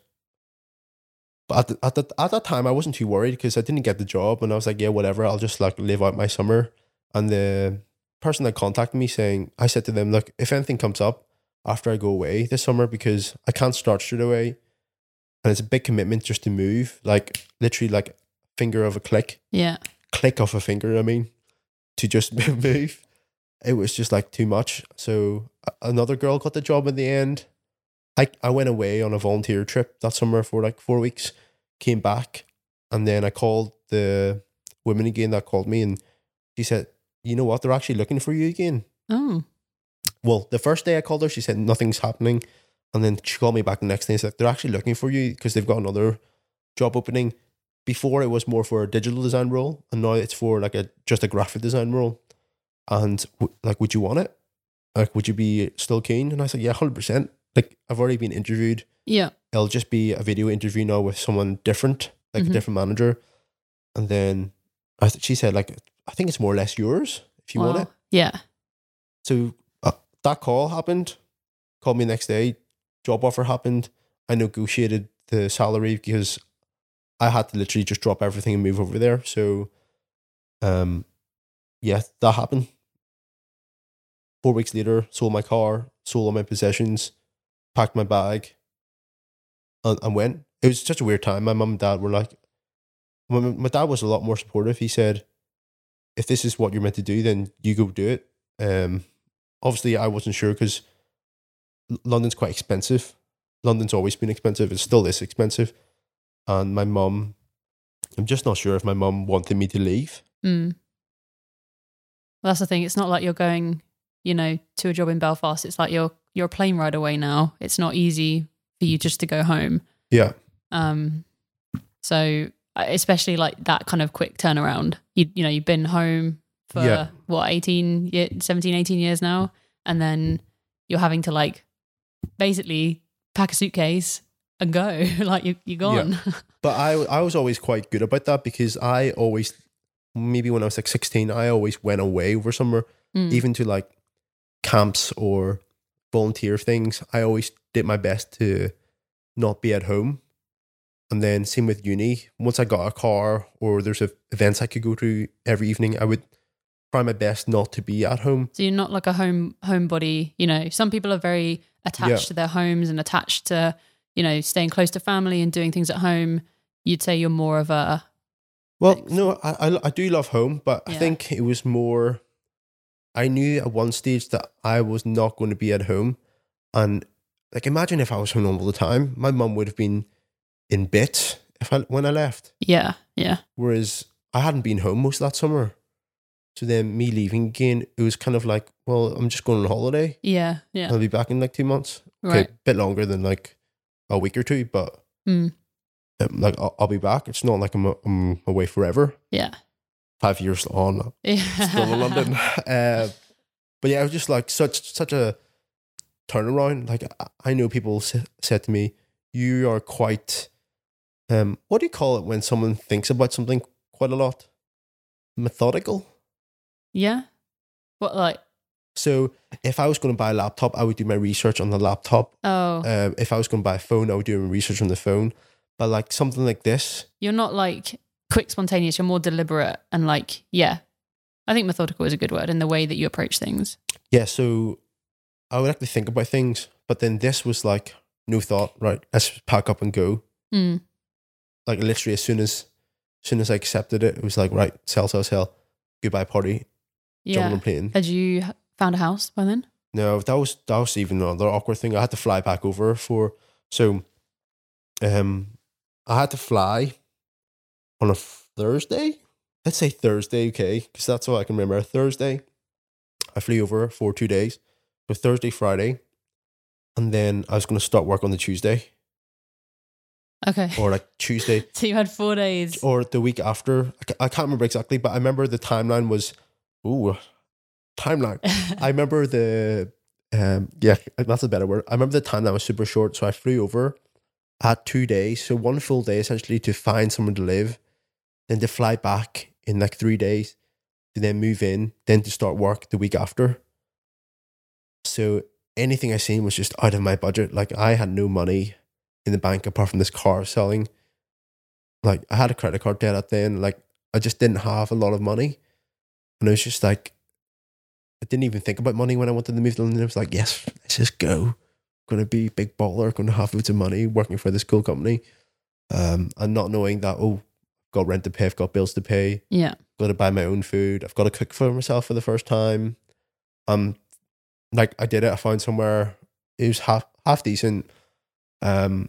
But at, the, at, the, at that time, I wasn't too worried because I didn't get the job. And I was like, yeah, whatever. I'll just like live out my summer. And the person that contacted me saying, I said to them, look, if anything comes up after I go away this summer, because I can't start straight away. And it's a big commitment just to move, like literally like finger of a click, Yeah. click of a finger, I mean, to just move. It was just like too much. So a- another girl got the job in the end. I, I went away on a volunteer trip that summer for like four weeks, came back, and then I called the woman again that called me, and she said, you know what, they're actually looking for you again. Oh. Well, the first day I called her, she said nothing's happening. And then she called me back the next day and said, they're actually looking for you because they've got another job opening. Before it was more for a digital design role, and now it's for like a just a graphic design role. And w- like, would you want it? Like, would you be still keen? And I said, yeah, one hundred percent. Like, I've already been interviewed. Yeah. It'll just be a video interview now with someone different, like Mhm. a different manager. And then I th- she said, like, I think it's more or less yours if you Wow. want it. Yeah. So uh, that call happened, called me next day, job offer happened. I negotiated the salary because I had to literally just drop everything and move over there. So, um, yeah, that happened. Four weeks later, sold my car, sold all my possessions, packed my bag, and, and went. It was such a weird time. My mum and dad were like, my, my dad was a lot more supportive. He said, if this is what you're meant to do, then you go do it. Um, obviously, I wasn't sure because London's quite expensive. London's always been expensive. It still is expensive. And my mum, I'm just not sure if my mum wanted me to leave. Mm. Well, that's the thing. It's not like you're going, you know, to a job in Belfast. It's like you're you're a plane ride away now. It's not easy for you just to go home. Yeah. Um. So especially like that kind of quick turnaround. You you know you've been home for Yeah. what eighteen, seventeen, eighteen years now, and then you're having to like basically pack a suitcase and go. Like you you're gone. Yeah. But I I was always quite good about that because I always, maybe when I was like sixteen, I always went away over summer, Mm. even to like camps or volunteer things. I always did my best to not be at home. And then same with uni. Once I got a car or there's a, events I could go to every evening, I would try my best not to be at home. So you're not like a home homebody. You know, some people are very attached Yeah. to their homes and attached to, you know, staying close to family and doing things at home. You'd say you're more of a Well, Thanks. no, I, I I do love home, but I Yeah. think it was more. I knew at one stage that I was not going to be at home, and like imagine if I was home all the time, my mum would have been in bits if I when I left. yeah, yeah, Whereas I hadn't been home most of that summer, so then me leaving again, it was kind of like, well, I'm just going on holiday. yeah, yeah. I'll be back in like two months. Okay, Right. bit longer than like a week or two, but Mm. um, like I'll, I'll be back. It's not like I'm, I'm away forever. Yeah. Five years on, still in London. Uh, but yeah, it was just like such such a turnaround. Like I- I know people s- said to me, "You are quite, um, what do you call it when someone thinks about something quite a lot? Methodical." Yeah. What like? So if I was going to buy a laptop, I would do my research on the laptop. Oh, Um, if I was going to buy a phone, I would do my research on the phone. But like something like this, you're not like quick, spontaneous. You're more deliberate and like, yeah. I think methodical is a good word in the way that you approach things. yeah. So I would actually think about things, but then this was like no thought. Right, let's pack up and go. Mm. Like literally as soon as as soon as I accepted it, it was like, right, sell, sell, sell, goodbye party, jump on Yeah. a plane. Had you h- found a house by then? No, that was that was even another awkward thing. I had to fly back over for so um I had to fly on a Thursday. Let's say Thursday, okay, because that's all I can remember. Thursday, I flew over for two days. So Thursday, Friday, and then I was going to start work on the Tuesday Okay. or like Tuesday. So you had four days. Or the week after. I ca- I can't remember exactly, but I remember the timeline was, ooh, timeline. I remember the, um, yeah, that's a better word. I remember the timeline was super short. So I flew over, I had two days. So one full day essentially to find somewhere to live, then to fly back in like three days, to then move in, then to start work the week after. So anything I seen was just out of my budget. Like I had no money in the bank apart from this car selling. Like I had a credit card debt at then. Like I just didn't have a lot of money. And it was just like, I didn't even think about money when I wanted to move to London. I was like, yes, let's just go. Going to be big baller, going to have loads of money, working for this cool company. Um, and not knowing that, oh, I've got rent to pay, I've got bills to pay, Yeah. got to buy my own food, I've got to cook for myself for the first time. Um, like I did it, I found somewhere, it was half half decent. Um,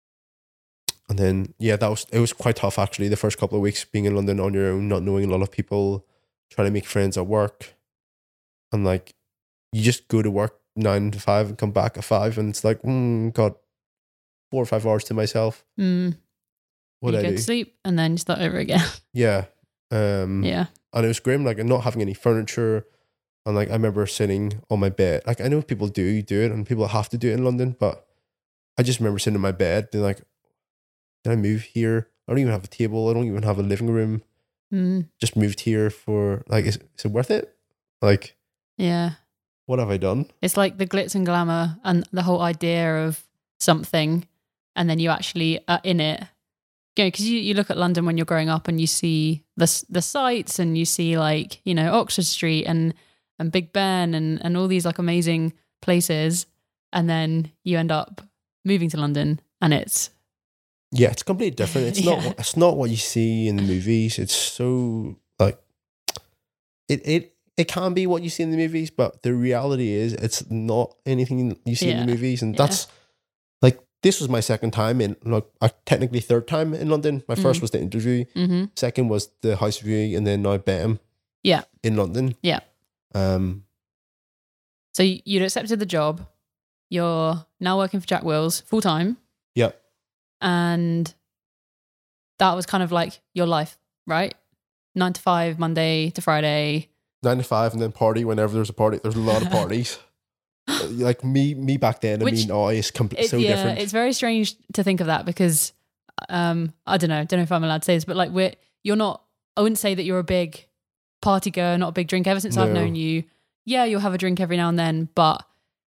and then yeah, that was it was quite tough actually. The first couple of weeks being in London on your own, not knowing a lot of people, trying to make friends at work, and like you just go to work nine to five and come back at five, and it's like, mm, got four or five hours to myself. Mm. What you I go do, to sleep and then you start over again. yeah. Um, Yeah. and it was grim, like not having any furniture, and like I remember sitting on my bed. Like I know people do do it, and people have to do it in London, but I just remember sitting in my bed and like, did I move here? I don't even have a table. I don't even have a living room. Mm. Just moved here for like, is, is it worth it? Like, Yeah. what have I done? It's like the glitz and glamour and the whole idea of something, and then you actually are in it. You know, because you, you look at London when you're growing up and you see the s- the sights and you see like, you know, Oxford Street and and Big Ben and and all these like amazing places, and then you end up moving to London, and it's Yeah, it's completely different. It's Yeah. not it's not what you see in the movies. It's so like it it it can be what you see in the movies, but the reality is it's not anything you see in Yeah. the movies. And Yeah. that's like this was my second time in like uh, technically third time in London. My first Mm. was the interview, mm-hmm. second was the house viewing, and then now Bam. Yeah. In London. Yeah. Um So you- you'd accepted the job. You're now working for Jack Wills full time. yeah. And that was kind of like your life, right? Nine to five, Monday to Friday. Nine to five and then party whenever there's a party. There's a lot of parties. Uh, like me me back then and Which- me now is com- It- so yeah, different. it's very strange to think of that because um, I don't know, don't know if I'm allowed to say this, but like we're you're not. I wouldn't say that you're a big party goer, not a big drinker. Ever since I've No. known you, yeah, you'll have a drink every now and then, but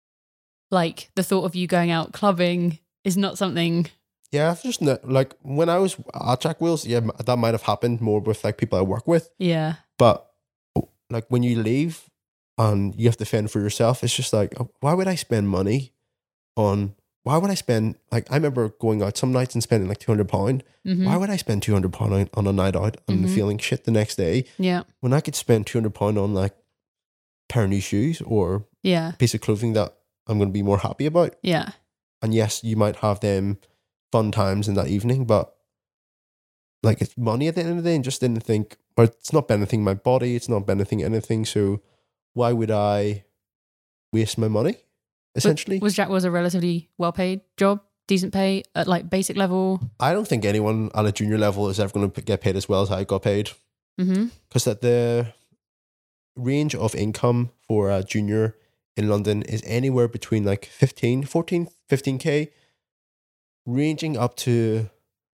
like the thought of you going out clubbing is not something. Yeah, I've just ne- like when I was at Jack Wills, yeah, m- that might have happened more with like people I work with. Yeah, But like when you leave and you have to fend for yourself, it's just like, oh, why would I spend money on? Why would I spend like I remember going out some nights and spending like two hundred pound. hmm Why would I spend two hundred pound on, on a night out and Mhm. feeling shit the next day yeah, when I could spend two hundred pound on like a pair of new shoes or yeah, a piece of clothing that I'm going to be more happy about? yeah, And yes, you might have them fun times in that evening, but like it's money at the end of the day, and just didn't think, well, it's not benefiting my body, it's not benefiting anything. So why would I waste my money? Essentially, Was Jack Wills a relatively well paid job, decent pay at like basic level? I don't think anyone at a junior level is ever going to get paid as well as I got paid, Mm-hmm. because at the range of income for a junior in London is anywhere between like fifteen, fourteen, fifteen K, ranging up to,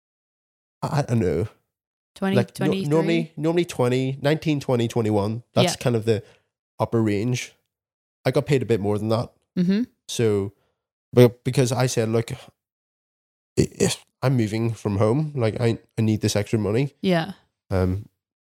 I don't know, twenty, like no- twenty-three? normally normally twenty, nineteen, twenty, twenty-one. That's Yeah. kind of the upper range. I got paid a bit more than that. Mm-hmm. So, but because I said, look, i- if I'm moving from home, like I, I need this extra money. Yeah. Um,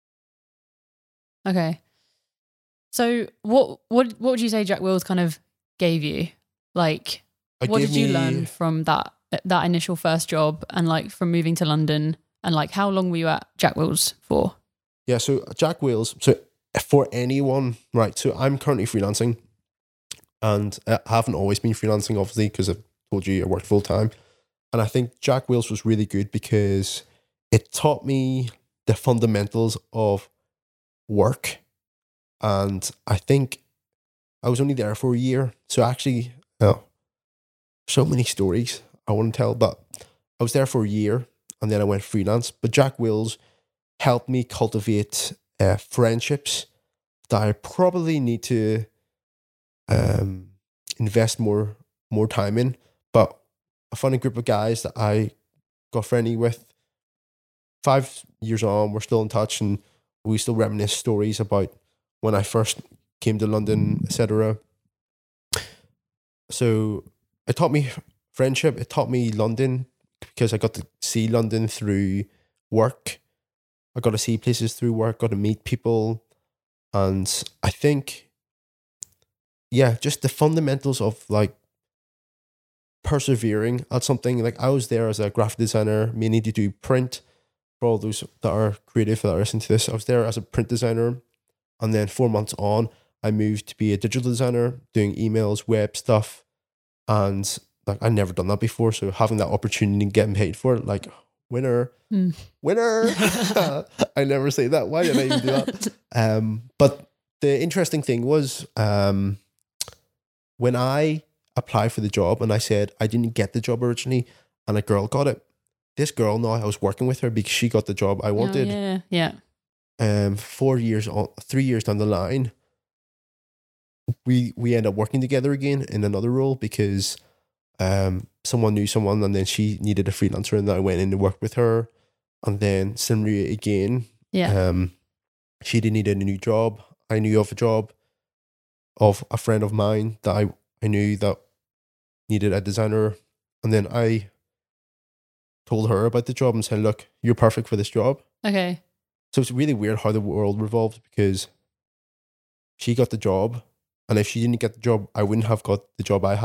Okay. So what what what would you say Jack Wills kind of gave you? Like it what gave did you me- learn from that that initial first job and like from moving to London, and like how long were you at Jack Wills for? Yeah, so Jack Wills, so for anyone, right, so I'm currently freelancing and I haven't always been freelancing, obviously, because I've told you I work full time. And I think Jack Wills was really good because it taught me the fundamentals of work. And I think I was only there for a year. So actually, oh, so many stories I want to tell, but I was there for a year and then I went freelance. But Jack Wills helped me cultivate uh, friendships that I probably need to um, invest more more time in. But I found a group of guys that I got friendly with. Five years on, we're still in touch, and we still reminisce stories about when I first came to London, et cetera. So it taught me friendship. It taught me London because I got to see London through work. I got to see places through work, got to meet people. And I think, yeah, just the fundamentals of like persevering at something. Like I was there as a graphic designer, mainly to do print for all those that are creative that are listening to this. I was there as a print designer. And then four months on, I moved to be a digital designer, doing emails, web stuff. And like I never done that before. So having that opportunity and getting paid for it, like winner, Mm. winner. I never say that. Why did I even do that? Um, but the interesting thing was um, when I applied for the job and I said I didn't get the job originally and a girl got it. This girl now, I was working with her because she got the job I wanted. Oh, yeah, yeah. Um, four years on, three years down the line, we we end up working together again in another role because um someone knew someone and then she needed a freelancer and I went in to work with her, and then similarly again, Yeah. um, she did need a new job. I knew of a job of a friend of mine that I I knew that needed a designer, and then I told her about the job and said, "Look, you're perfect for this job." Okay. So it's really weird how the world revolved because she got the job, and if she didn't get the job, I wouldn't have got the job I had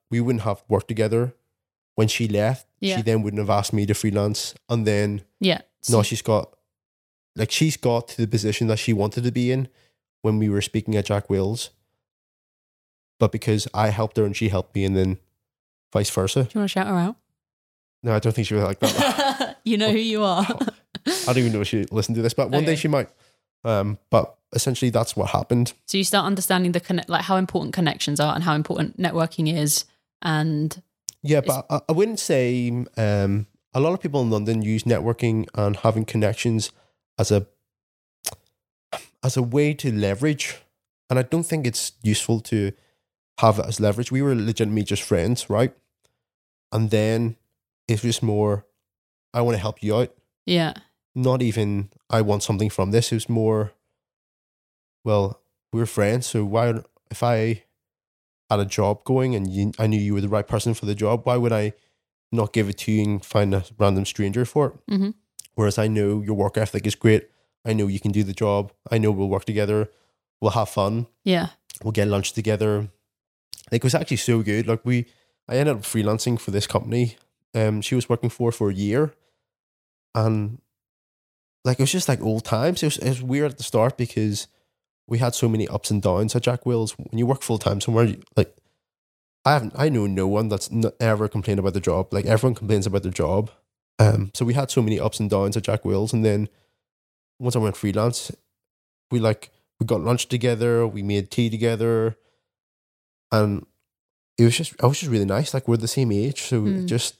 we wouldn't have worked together. When she left, Yeah. she then wouldn't have asked me to freelance. And then Yeah. now she's got, like, she's got to the position that she wanted to be in when we were speaking at Jack Wills. But because I helped her and she helped me, and then vice versa. Do you want to shout her out? No, I don't think she would like that. You know who you are. I don't even know if she listened to this, but one Okay. day she might. Um, but essentially, that's what happened. So you start understanding the connect, like how important connections are and how important networking is. And Yeah, but I, I wouldn't say um, a lot of people in London use networking and having connections as a as a way to leverage, and I don't think it's useful to have it as leverage. We were legitimately just friends, right? And then it was more, I want to help you out. yeah, Not even I want something from this. It was more, well, we're friends, so why if I had a job going and you, I knew you were the right person for the job, why would I not give it to you and find a random stranger for it? mm-hmm. Whereas I know your work ethic is great. I know you can do the job. I know we'll work together. We'll have fun. yeah, We'll get lunch together. Like, it was actually so good. Like, we, I ended up freelancing for this company. Um, she was working for for a year, and like it was just like old times. It was, it was weird at the start because we had so many ups and downs at Jack Wills. When you work full time somewhere, you- like I haven't, I know no one that's n- ever complained about the job. Like, everyone complains about their job. Um, so we had so many ups and downs at Jack Wills, and then once I went freelance, we like we got lunch together, we made tea together, and it was just I was just really nice. Like, we're the same age, so Mm. it just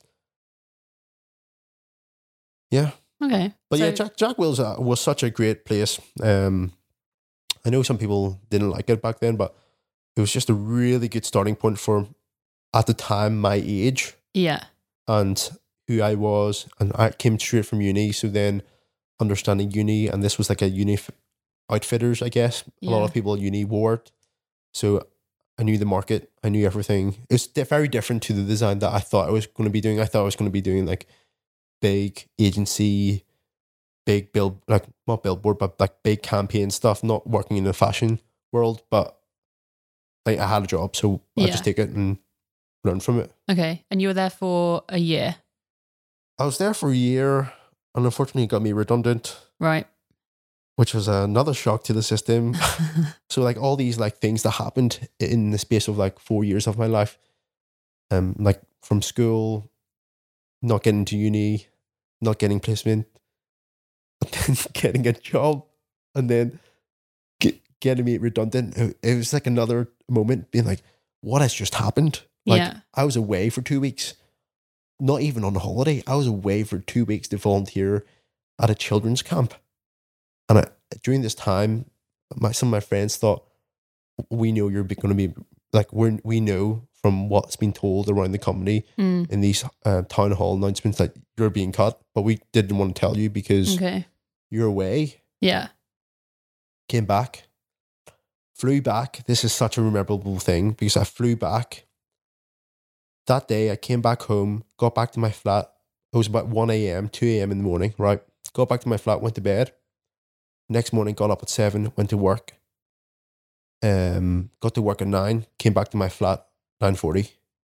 yeah. okay. But So- yeah, Jack Jack Wills uh, was such a great place. Um, I know some people didn't like it back then, but it was just a really good starting point for, at the time, my age yeah, and who I was. And I came straight from uni, so then understanding uni, and this was like a uni f- outfitters, I guess. A lot Yeah. of people at uni wore it, so I knew the market. I knew everything. It's di- very different to the design that I thought I was going to be doing. I thought I was going to be doing like big agency, big bill, like not billboard, but like big campaign stuff. Not working in the fashion world, but like I had a job, so I Yeah. just take it and learn from it. okay. And you were there for a year, I was there for a year, and unfortunately, it got me redundant, right? which was another shock to the system. So like all these like things that happened in the space of like four years of my life, um, like from school, not getting to uni, not getting placement, and then getting a job, and then get, getting me redundant. It, it was like another moment being like, what has just happened? Like, Yeah. I was away for two weeks, not even on a holiday. I was away for two weeks to volunteer at a children's camp. And I, during this time, my some of my friends thought, we know you're going to be like we we know from what's been told around the company Mm, in these uh, town hall announcements that you're being cut, but we didn't want to tell you because okay. you're away. Yeah. Came back, flew back. This is such a memorable thing because I flew back that day. I came back home, got back to my flat. It was about one a.m., two a.m. in the morning, right? Got back to my flat, went to bed. Next morning, got up at seven, went to work. Um, got to work at nine, came back to my flat, nine forty.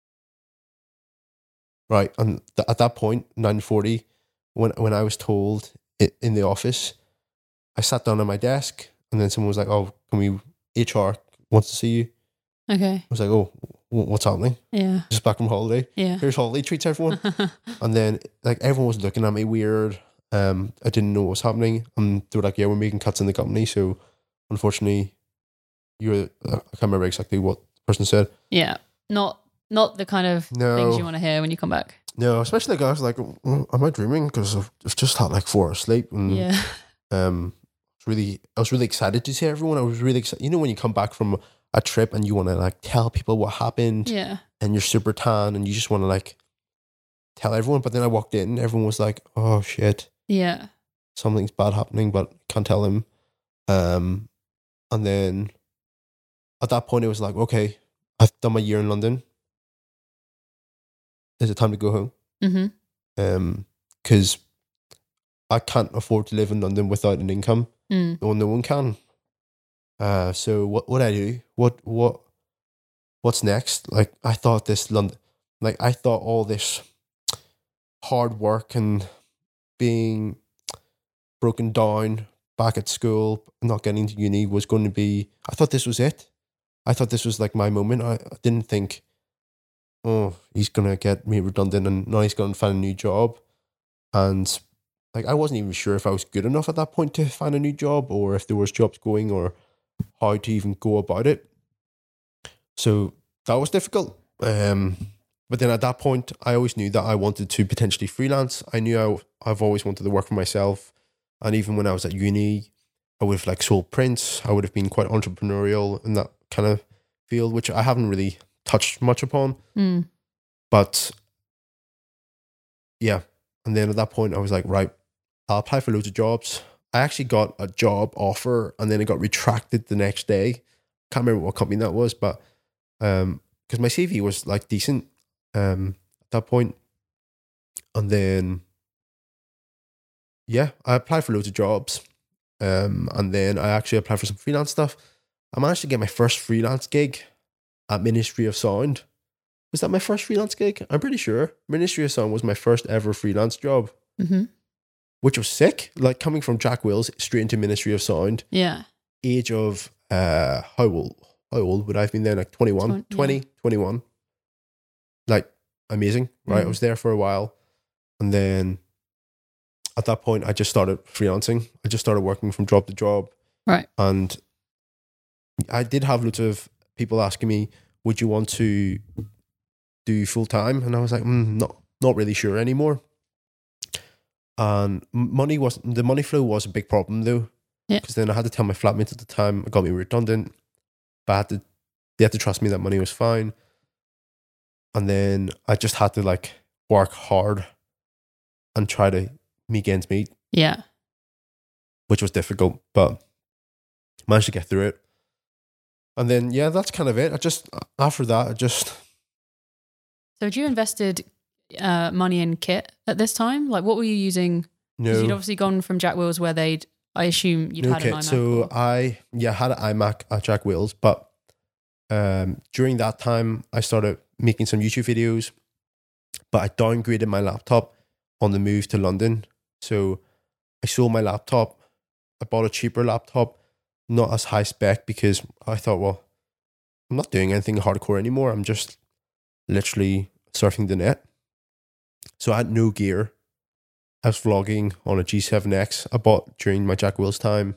Right, and th- at that point, nine forty, when when I was told it in the office, I sat down at my desk, and then someone was like, "Oh, can we? H R wants to see you." Okay. I was like, "Oh, w- what's happening? Yeah. Just back from holiday. Yeah. Here's holiday treats, everyone." And then like everyone was looking at me weird. Um, I didn't know what was happening, and they were like, "Yeah, we're making cuts in the company, so unfortunately, you're." I can't remember exactly what the person said. yeah. Not not the kind of No. things you want to hear when you come back. No, especially like I was like, "Oh, am I dreaming?" Because I've, I've just had like four hours sleep, and Yeah. um, I was really, I was really excited to see everyone. I was really excited. You know, when you come back from a trip and you want to like tell people what happened, Yeah. and you're super tan, and you just want to like tell everyone. But then I walked in, everyone was like, "Oh shit, Yeah. something's bad happening," but can't tell them. Um, and then at that point, it was like, okay, I've done my year in London. Is it time to go home? Mm-hmm. Um, because I can't afford to live in London without an income. Mm. No, no one can. Uh, so what what I do? What what what's next? Like I thought this London, like I thought all this hard work and being broken down back at school, not getting to uni was going to be, I thought this was it. I thought this was like my moment. I, I didn't think, oh, he's going to get me redundant and now he's going to find a new job. And like, I wasn't even sure if I was good enough at that point to find a new job or if there was jobs going or how to even go about it. So that was difficult. Um, but then at that point, I always knew that I wanted to potentially freelance. I knew I, I've always wanted to work for myself. And even when I was at uni, I would have like sold prints. I would have been quite entrepreneurial in that kind of field, which I haven't really touched much upon. Mm. But yeah. And then at that point, I was like, right, I'll apply for loads of jobs. I actually got a job offer and then it got retracted the next day. Can't remember what company that was, but um, because my C V was like decent um at that point. And then yeah, I applied for loads of jobs. Um, and then I actually applied for some freelance stuff. I managed to get my first freelance gig at Ministry of Sound. Was that my first freelance gig? I'm pretty sure. Ministry of Sound was my first ever freelance job, Mm-hmm. which was sick. Like coming from Jack Wills straight into Ministry of Sound. Yeah. Age of, uh, how old? How old would I have been then? Like twenty-one, Twen- twenty, yeah. twenty-one. Like amazing, right? Mm. I was there for a while. And then at that point, I just started freelancing. I just started working from job to job. Right. And I did have lots of people asking me, would you want to do full time? And I was like, mm, not, not really sure anymore. And money was the money flow was a big problem though. Yeah. Because then I had to tell my flatmates at the time, it got me redundant. But I had to, they had to trust me that money was fine. And then I just had to like work hard and try to make ends meet, Yeah. which was difficult, but managed to get through it. And then, yeah, that's kind of it. I just, after that, I just... So had you invested uh, money in kit at this time? Like what were you using? Because No, you'd obviously gone from Jack Wills where they'd, I assume you'd no had an kit. iMac. So or- I, yeah, had an iMac at Jack Wills, but um, during that time, I started making some YouTube videos, but I downgraded my laptop on the move to London. So I sold my laptop. I bought a cheaper laptop, not as high spec, because I thought, well, I'm not doing anything hardcore anymore. I'm just literally surfing the net. So I had no gear. I was vlogging on a G seven X I bought during my Jack Wills time.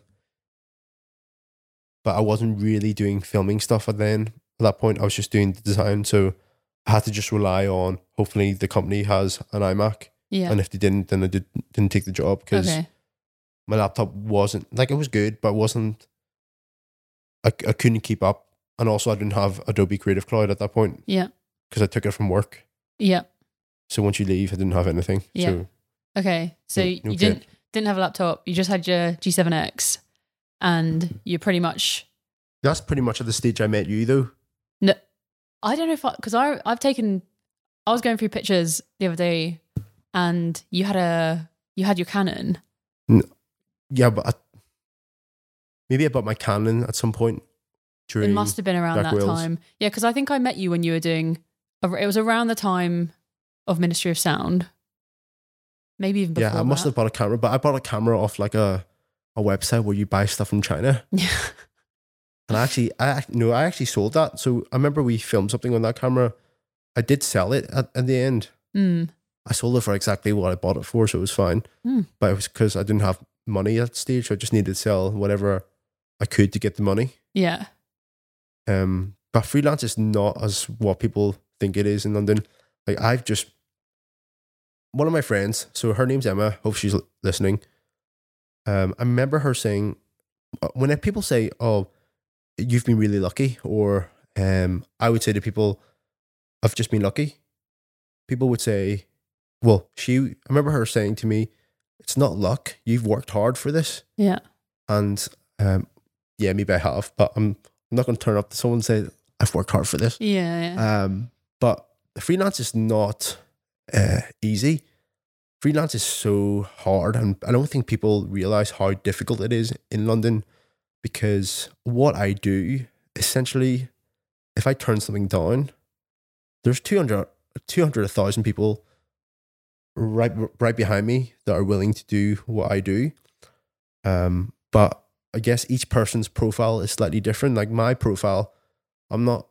But I wasn't really doing filming stuff at then. At that point, I was just doing the design. So I had to just rely on, hopefully the company has an iMac. Yeah. And if they didn't, then I did, didn't take the job because Okay. my laptop wasn't, like it was good, but it wasn't, I, I couldn't keep up. And also I didn't have Adobe Creative Cloud at that point Yeah. because I took it from work. Yeah. So once you leave, I didn't have anything. Yeah. So Okay. So No- you no didn't kit. didn't have a laptop. You just had your G seven X, and you're pretty much. that's pretty much at the stage I met you though. No, I don't know if I because I I've taken. I was going through pictures the other day, and you had a you had your Canon. Yeah, but I, maybe I bought my Canon at some point during. It must have been around Jack that Wills. time. Yeah, because I think I met you when you were doing. It was around the time of Ministry of Sound. Maybe even before. Yeah, I must that. have bought a camera, but I bought a camera off like a, a website where you buy stuff from China. Yeah. And I actually, I ac- no, I actually sold that. So I remember we filmed something on that camera. I did sell it at, at the end. Mm. I sold it for exactly what I bought it for, so it was fine. Mm. But it was because I didn't have money at that stage. So I just needed to sell whatever I could to get the money. Yeah. Um, but freelance is not as what people think it is in London. Like I've just, one of my friends, so her name's Emma, hope she's l- listening. Um, I remember her saying, uh, when people say, oh, you've been really lucky, or um, I would say to people, I've just been lucky. People would say, well, she, I remember her saying to me, it's not luck, you've worked hard for this. Yeah. And um, yeah, maybe I have, but I'm, I'm not going to turn up to someone and say, I've worked hard for this. Yeah. Yeah. Um, but freelance is not uh, easy. Freelance is so hard, and I don't think people realize how difficult it is in London, because what I do essentially if I turn something down, there's two hundred, two hundred, one thousand people right right behind me that are willing to do what I do. Um, but I guess each person's profile is slightly different. Like my profile, I'm not,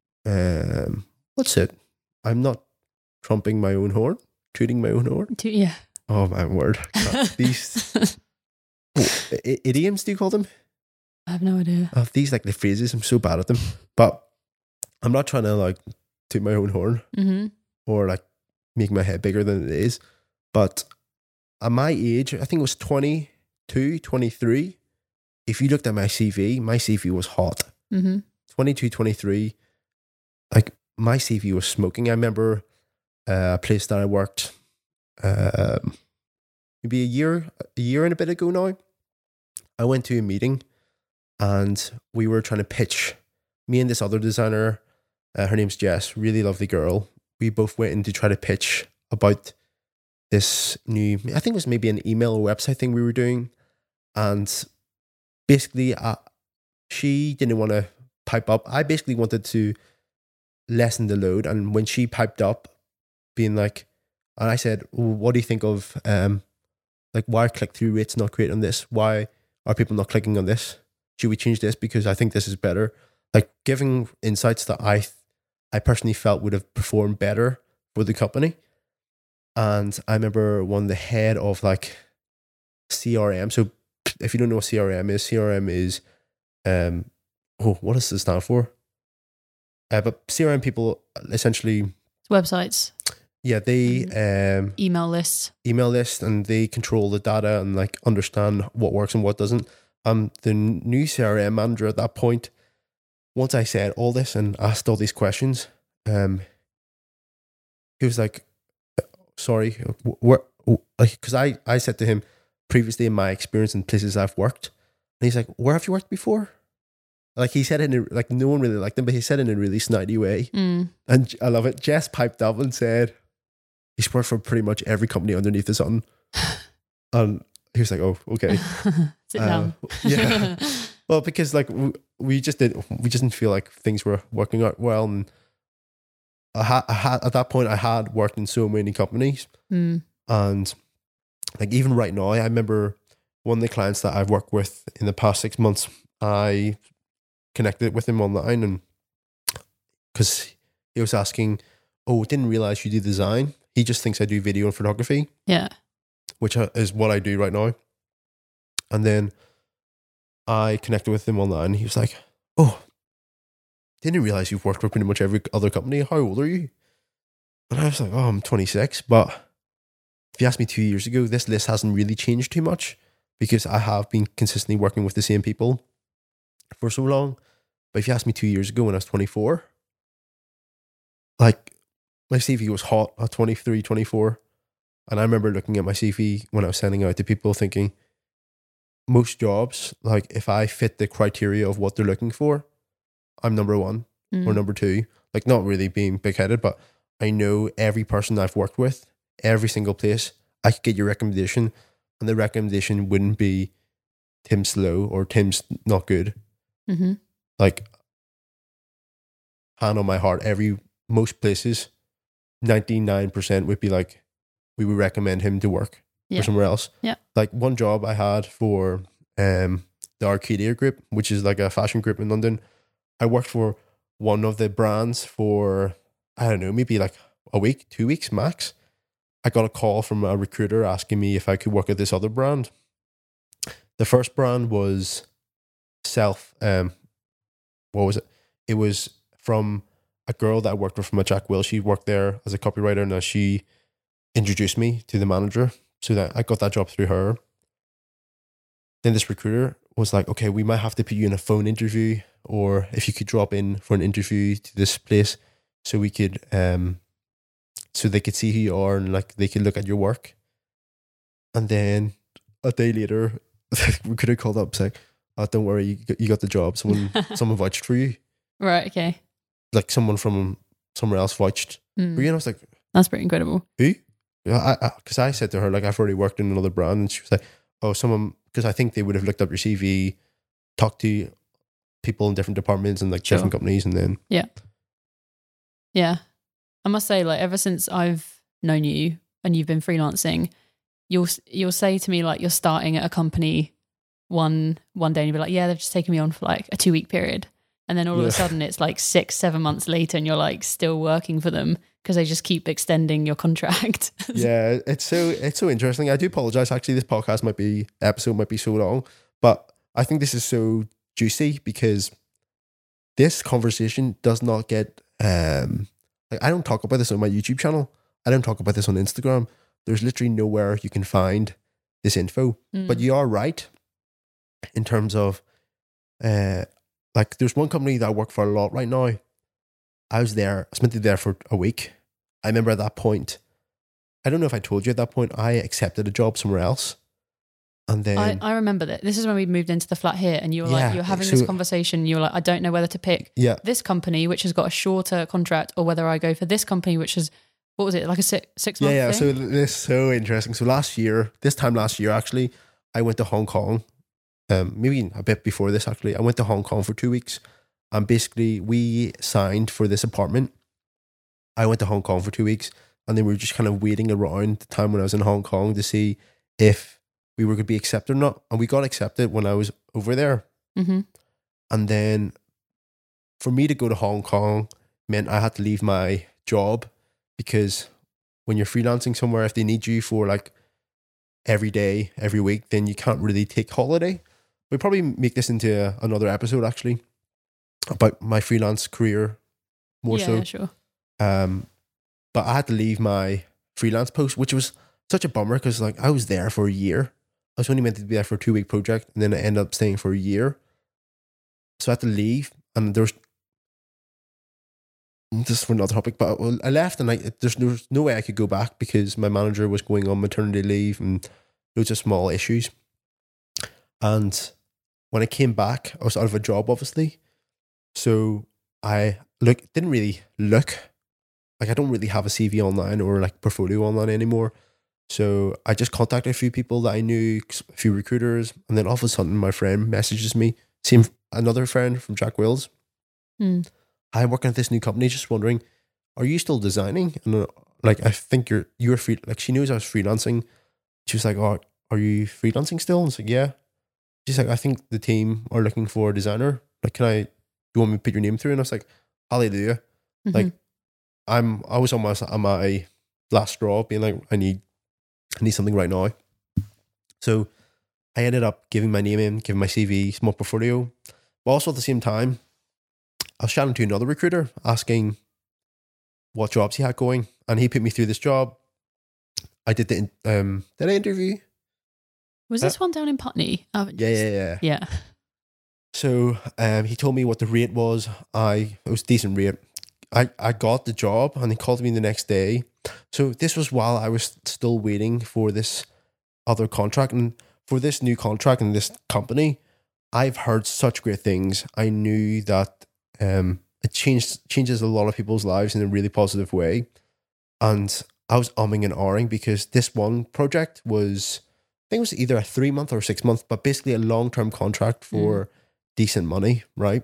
um, what's it? I'm not trumping my own horn, tooting my own horn. To, yeah. Oh my word! God, these oh, I- idioms, do you call them? I have no idea. Oh, these like the phrases. I'm so bad at them. But I'm not trying to like toot my own horn Mm-hmm. or like make my head bigger than it is. But at my age, I think it was twenty-two, twenty-three. If you looked at my C V, my C V was hot. Mm-hmm. twenty-two, twenty-three. Like my C V was smoking. I remember uh, a place that I worked um, maybe a year, a year and a bit ago now. I went to a meeting and we were trying to pitch. Me and this other designer, uh, her name's Jess, really lovely girl. We both went in to try to pitch about this new, I think it was maybe an email or website thing we were doing. And basically, uh, she didn't want to pipe up. I basically wanted to lessen the load. And when she piped up, being like, and I said, well, what do you think of, um, like, why are click-through rates not great on this? Why are people not clicking on this? Should we change this because I think this is better? Like giving insights that I, I personally felt would have performed better for the company. And I remember one of the head of like C R M. So if you don't know what C R M is, C R M is, um, oh, what does this stand for? Uh, but C R M people essentially, Websites, yeah, they um, email lists. email list and they control the data and like understand what works and what doesn't. Um, the new C R M manager at that point, once I said all this and asked all these questions, um, he was like, sorry, where, like, because I, I said to him previously in my experience in places I've worked, and he's like, where have you worked before? Like he said it in a, like no one really liked him, but he said it in a really snidey way. Mm. And I love it. Jess piped up and said, he's worked for pretty much every company underneath the sun. And he was like, oh, okay. Sit Uh, down. yeah. Well, because like we, we just did, we just didn't feel like things were working out well. And I had, I had at that point, I had worked in so many companies, Mm. and like even right now, I remember one of the clients that I've worked with in the past six months. I connected with him online, and because he was asking, "Oh, didn't realize you do design." He just thinks I do video and photography. Yeah. Which is what I do right now. And then I connected with him online. He was like, oh, didn't realize you've worked for pretty much every other company. How old are you? And I was like, oh, I'm twenty-six. But if you asked me two years ago, this list hasn't really changed too much because I have been consistently working with the same people for so long. But if you asked me two years ago when I was twenty-four, like my C V was hot at twenty-three, twenty-four. And I remember looking at my C V when I was sending out to people thinking, most jobs, like if I fit the criteria of what they're looking for, I'm number one Mm. or number two. Like not really being big-headed, but I know every person I've worked with, every single place, I could get your recommendation and the recommendation wouldn't be Tim's slow or Tim's not good. Mm-hmm. Like hand on my heart, every, most places, ninety-nine percent would be like, we would recommend him to work Yeah. for somewhere else. Yeah. Like one job I had for um, the Arcadia Group, which is like a fashion group in London. I worked for one of the brands for, I don't know, maybe like a week, two weeks max. I got a call from a recruiter asking me if I could work at this other brand. The first brand was Self. Um, what was it? It was from a girl that I worked with from a Jack Will. She worked there as a copywriter, and now she introduced me to the manager, so that I got that job through her. Then this recruiter was like, okay, we might have to put you in a phone interview, or if you could drop in for an interview to this place so we could um so they could see who you are and like they could look at your work. And then a day later the recruiter called up saying, oh, don't worry, you got, you got the job. Someone someone vouched for you. Right. Okay. Like someone from somewhere else vouched Mm. for you. And I was like, That's pretty incredible. who? Yeah, I because I, I said to her, like, I've already worked in another brand, and she was like, oh, someone, because I think they would have looked up your C V, talked to you people in different departments and like Sure. different companies, and then Yeah. I must say, like, ever since I've known you and you've been freelancing, you'll you'll say to me, like, you're starting at a company one one day and you'll be like, yeah, they've just taken me on for like a two week period. And then all of Yeah. a sudden it's like six, seven months later and you're like still working for them because they just keep extending your contract. yeah, it's so it's so interesting. I do apologize. Actually, this podcast might be episode might be so long, but I think this is so juicy because this conversation does not get um like I don't talk about this on my YouTube channel. I don't talk about this on Instagram. There's literally nowhere you can find this info. Mm. But you are right in terms of uh like there's one company that I work for a lot right now. I was there, I was meant to be there for a week. I remember at that point, I don't know if I told you at that point, I accepted a job somewhere else. And then I, I remember that. This is when we moved into the flat here and you were Yeah, like, you're having this so- conversation. You were like, I don't know whether to pick yeah, this company, which has got a shorter contract, or whether I go for this company, which is, what was it, like a six, six yeah, month yeah. thing? So this is so interesting. So last year, this time last year actually, I went to Hong Kong. Um, maybe a bit before this actually, I went to Hong Kong for two weeks. And basically, we signed for this apartment. I went to Hong Kong for two weeks, and then we were just kind of waiting around the time when I was in Hong Kong to see if we were going to be accepted or not. And we got accepted when I was over there. Mm-hmm. And then for me to go to Hong Kong meant I had to leave my job because when you're freelancing somewhere, if they need you for like every day, every week, then you can't really take holiday. We'll probably make this into a, another episode actually about my freelance career more yeah, so. yeah, sure. Um, but I had to leave my freelance post, which was such a bummer because like I was there for a year. I was only meant to be there for a two week project, and then I ended up staying for a year. So I had to leave, and there's this is for another topic, but well, I left, and I there's no, there's no way I could go back because my manager was going on maternity leave and loads of small issues. And when I came back, I was out of a job, obviously. So I look didn't really look like I don't really have a C V online or like portfolio online anymore. So I just contacted a few people that I knew, a few recruiters, and then all of a sudden my friend messages me. Same another friend from Jack Wills. Mm. I'm working at this new company, just wondering, are you still designing? And uh, like I think you're you're free. Like she knows I was freelancing. She was like, "Oh, are you freelancing still?" And I was like, "Yeah." She's like, "I think the team are looking for a designer. Like, can I? Do you want me to put your name through?" And I was like, "Hallelujah!" Mhm. Like, I'm I was almost at my last straw, being like, I need I need something right now. So I ended up giving my name in, giving my C V, small portfolio. But also at the same time, I was chatting to another recruiter asking what jobs he had going, and he put me through this job. I did the in- um did I interview? Was Uh, this one down in Putney? Oh, Yeah, yeah, yeah. yeah. So um, he told me what the rate was. I it was a decent rate. I, I got the job, and he called me the next day. So this was while I was still waiting for this other contract, and for this new contract in this company, I've heard such great things. I knew that um, it changed changes a lot of people's lives in a really positive way, and I was umming and ahhing because this one project was, I think it was either a three month or six month, but basically a long term contract for decent money, right?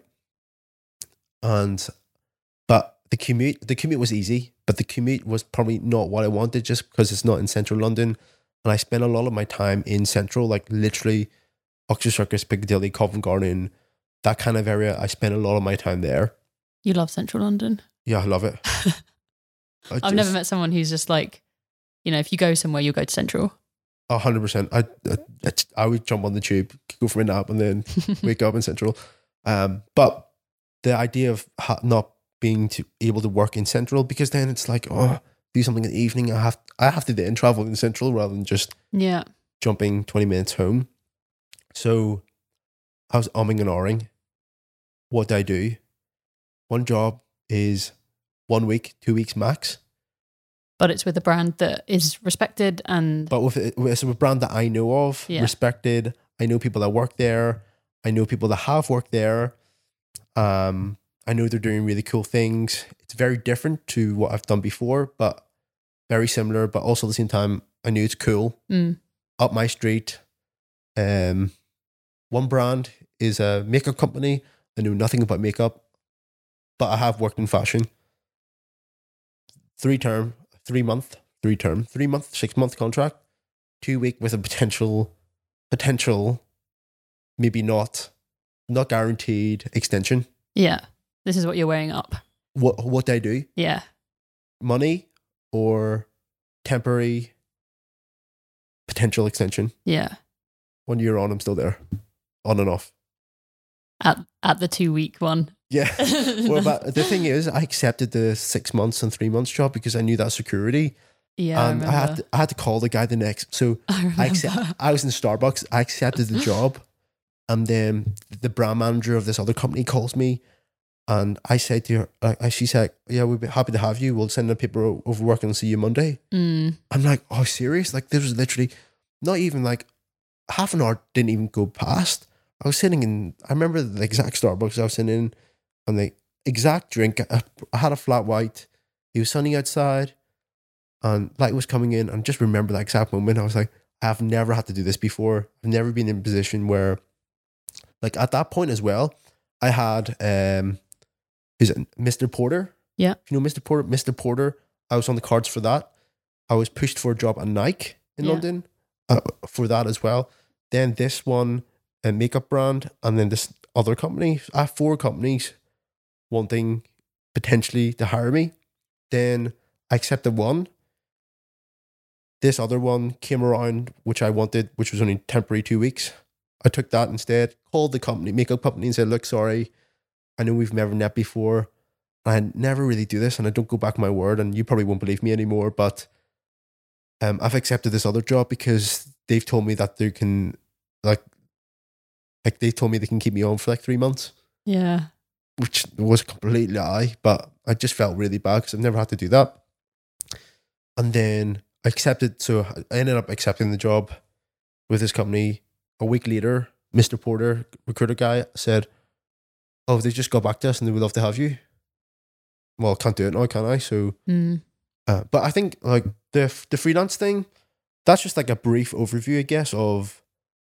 And but the commute, the commute was easy, but the commute was probably not what I wanted just because it's not in central London. And I spent a lot of my time in central, like literally Oxford Circus, Piccadilly, Covent Garden, that kind of area. I spent a lot of my time there. You love Central London. Yeah, I love it. I I've just- never met someone who's just like, you know, if you go somewhere, you'll go to Central. A hundred percent. I, I I would jump on the tube, go for a nap, and then wake up in central. Um, but the idea of ha- not being to, able to work in central, because then it's like, oh, do something in the evening. I have I have to then travel in central rather than just Yeah. jumping twenty minutes home. So I was umming and ahhing. What do I do? One job is one week, two weeks max. But it's with a brand that is respected and But with it, it's a brand that I know of, Yeah. respected. I know people that work there. I know people that have worked there. Um, I know they're doing really cool things. It's very different to what I've done before, but very similar. But also at the same time, I knew it's cool. mm, Up my street. Um, one brand is a makeup company, I know nothing about makeup, but I have worked in fashion. Three term, three month, three term, three month, six month contract, two week with a potential, potential, maybe not, not guaranteed extension. Yeah. This is what you're weighing up. What what do I do? Yeah. Money or temporary potential extension? Yeah. One year on, I'm still there, on and off. At at the two week one. Yeah. Well, but the thing is, I accepted the six months and three months job because I knew that security. Yeah. And I, I, had to, I had to call the guy the next. So I, I, accept, I was in Starbucks. I accepted the job, and then the brand manager of this other company calls me, and I said to her, uh, she said, "Yeah, we'd be happy to have you. We'll send the paper over work and see you Monday." Mm. I'm like, "Oh, serious?" Like, there was literally not even like half an hour didn't even go past. I was sitting in, I remember the exact Starbucks I was sitting in, and the exact drink. I, I had a flat white. It was sunny outside, and light was coming in. And just remember that exact moment. I was like, I've never had to do this before. I've never been in a position where, like at that point as well, I had um, who's it, Mister Porter. Yeah, you know Mister Porter. Mister Porter. I was on the cards for that. I was pushed for a job at Nike in Yeah. London uh, for that as well. Then this one, a makeup brand, and then this other company. I have four companies wanting potentially to hire me. Then I accepted one. This other one came around, which I wanted, which was only temporary two weeks. I took that instead, called the company, makeup company, and said, "Look, sorry, I know we've never met before. I never really do this, and I don't go back my word, and you probably won't believe me anymore, but um, I've accepted this other job because they've told me that they can, like, like they told me they can keep me on for like three months." Yeah. Which was a complete lie, but I just felt really bad because I've never had to do that. And then I accepted, so I ended up accepting the job with this company. A week later, Mister Porter, recruiter guy, said, "Oh, they just got back to us and they would love to have you." Well, can't do it now, can I? So, Mm. uh, but I think like the the freelance thing, that's just like a brief overview, I guess, of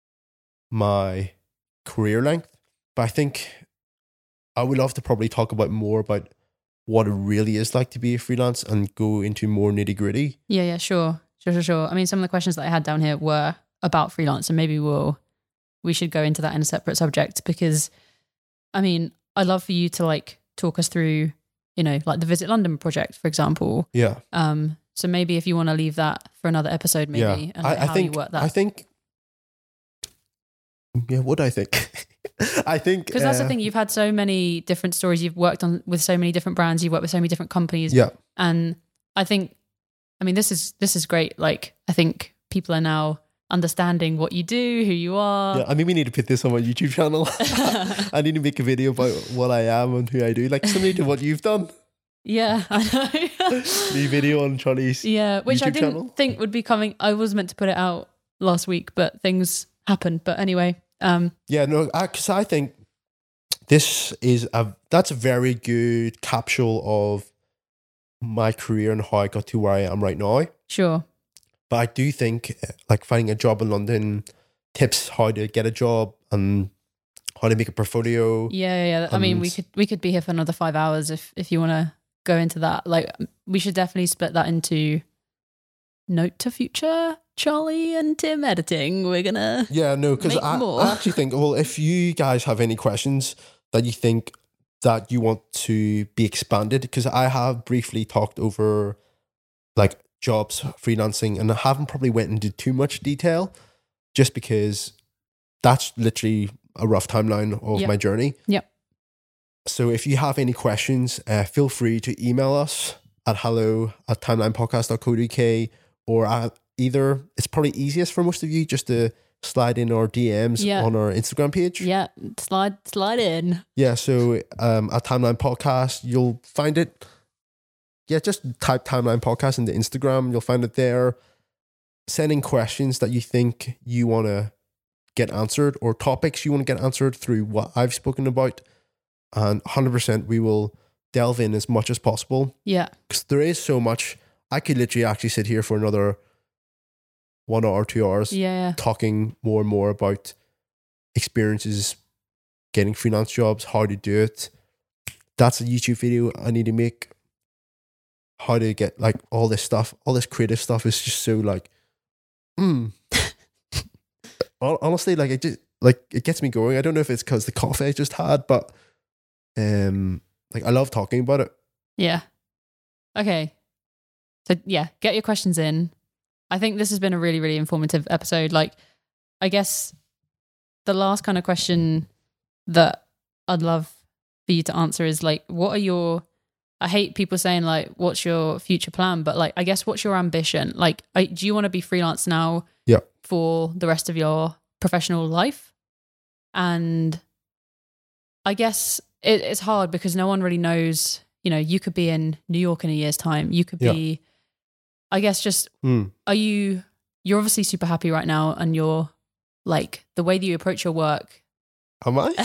my career length. But I think I would love to probably talk about more about what it really is like to be a freelance and go into more nitty gritty. Yeah, yeah, sure. Sure, sure, sure. I mean, some of the questions that I had down here were about freelance, and maybe we'll, we should go into that in a separate subject because, I mean, I'd love for you to like talk us through, you know, like the Visit London project, for example. Yeah. Um. So maybe if you want to leave that for another episode, maybe, Yeah. and like I, I how think, you work that. I think, yeah, what do I think? I think Because that's uh, the thing, you've had so many different stories, you've worked on with so many different brands, you've worked with so many different companies. Yeah. And I think, I mean, this is this is great. Like, I think people are now understanding what you do, who you are. Yeah, I mean, we need to put this on my YouTube channel. I need to make a video about what I am and who I do, like similar to what you've done. Yeah, I know. The video on Charlie's Yeah, which YouTube I didn't channel. think would be coming. I was meant to put it out last week, but things happened. But anyway, um, Yeah, no, because I, I think this is a that's a very good capsule of my career and how I got to where I am right now. sure. But I do think uh, like finding a job in London, tips how to get a job and how to make a portfolio. Yeah, yeah. yeah. I mean, we And- could we could be here for another five hours if if you want to go into that. Like, we should definitely split that into note to future Charlie and Tim editing. We're gonna. Yeah, no, because Make I, more. I actually think, well, if you guys have any questions that you think that you want to be expanded, because I have briefly talked over like jobs, freelancing, and I haven't probably went into too much detail just because that's literally a rough timeline of Yep. my journey. Yep. So if you have any questions, uh, feel free to email us at hello at timelinepodcast dot co dot uk or at either, it's probably easiest for most of you just to slide in our D Ms Yeah. on our Instagram page. Yeah, slide slide in. Yeah, so um, at Timeline Podcast, you'll find it. Yeah, just type Timeline Podcast into Instagram. You'll find it there. Sending questions that you think you want to get answered or topics you want to get answered through what I've spoken about. And one hundred percent we will delve in as much as possible Yeah, because there is so much. I could literally actually sit here for another one hour, two hours yeah, yeah. talking more and more about experiences getting freelance jobs, how to do it. That's a YouTube video I need to make. How to get like all this stuff, all this creative stuff is just so like, mm. Honestly, like it just like it gets me going. I don't know if it's because the coffee I just had, but um, like I love talking about it. Yeah. Okay. So yeah, get your questions in. I think this has been a really, really informative episode. Like, I guess the last kind of question that I'd love for you to answer is like, what are your, I hate people saying like, what's your future plan? But like, I guess what's your ambition? Like, I, do you want to be freelance now yeah. for the rest of your professional life? And I guess it, it's hard because no one really knows, you know, you could be in New York in a year's time. You could yeah. be, I guess just, mm. are you, you're obviously super happy right now and you're like, the way that you approach your work. Am I?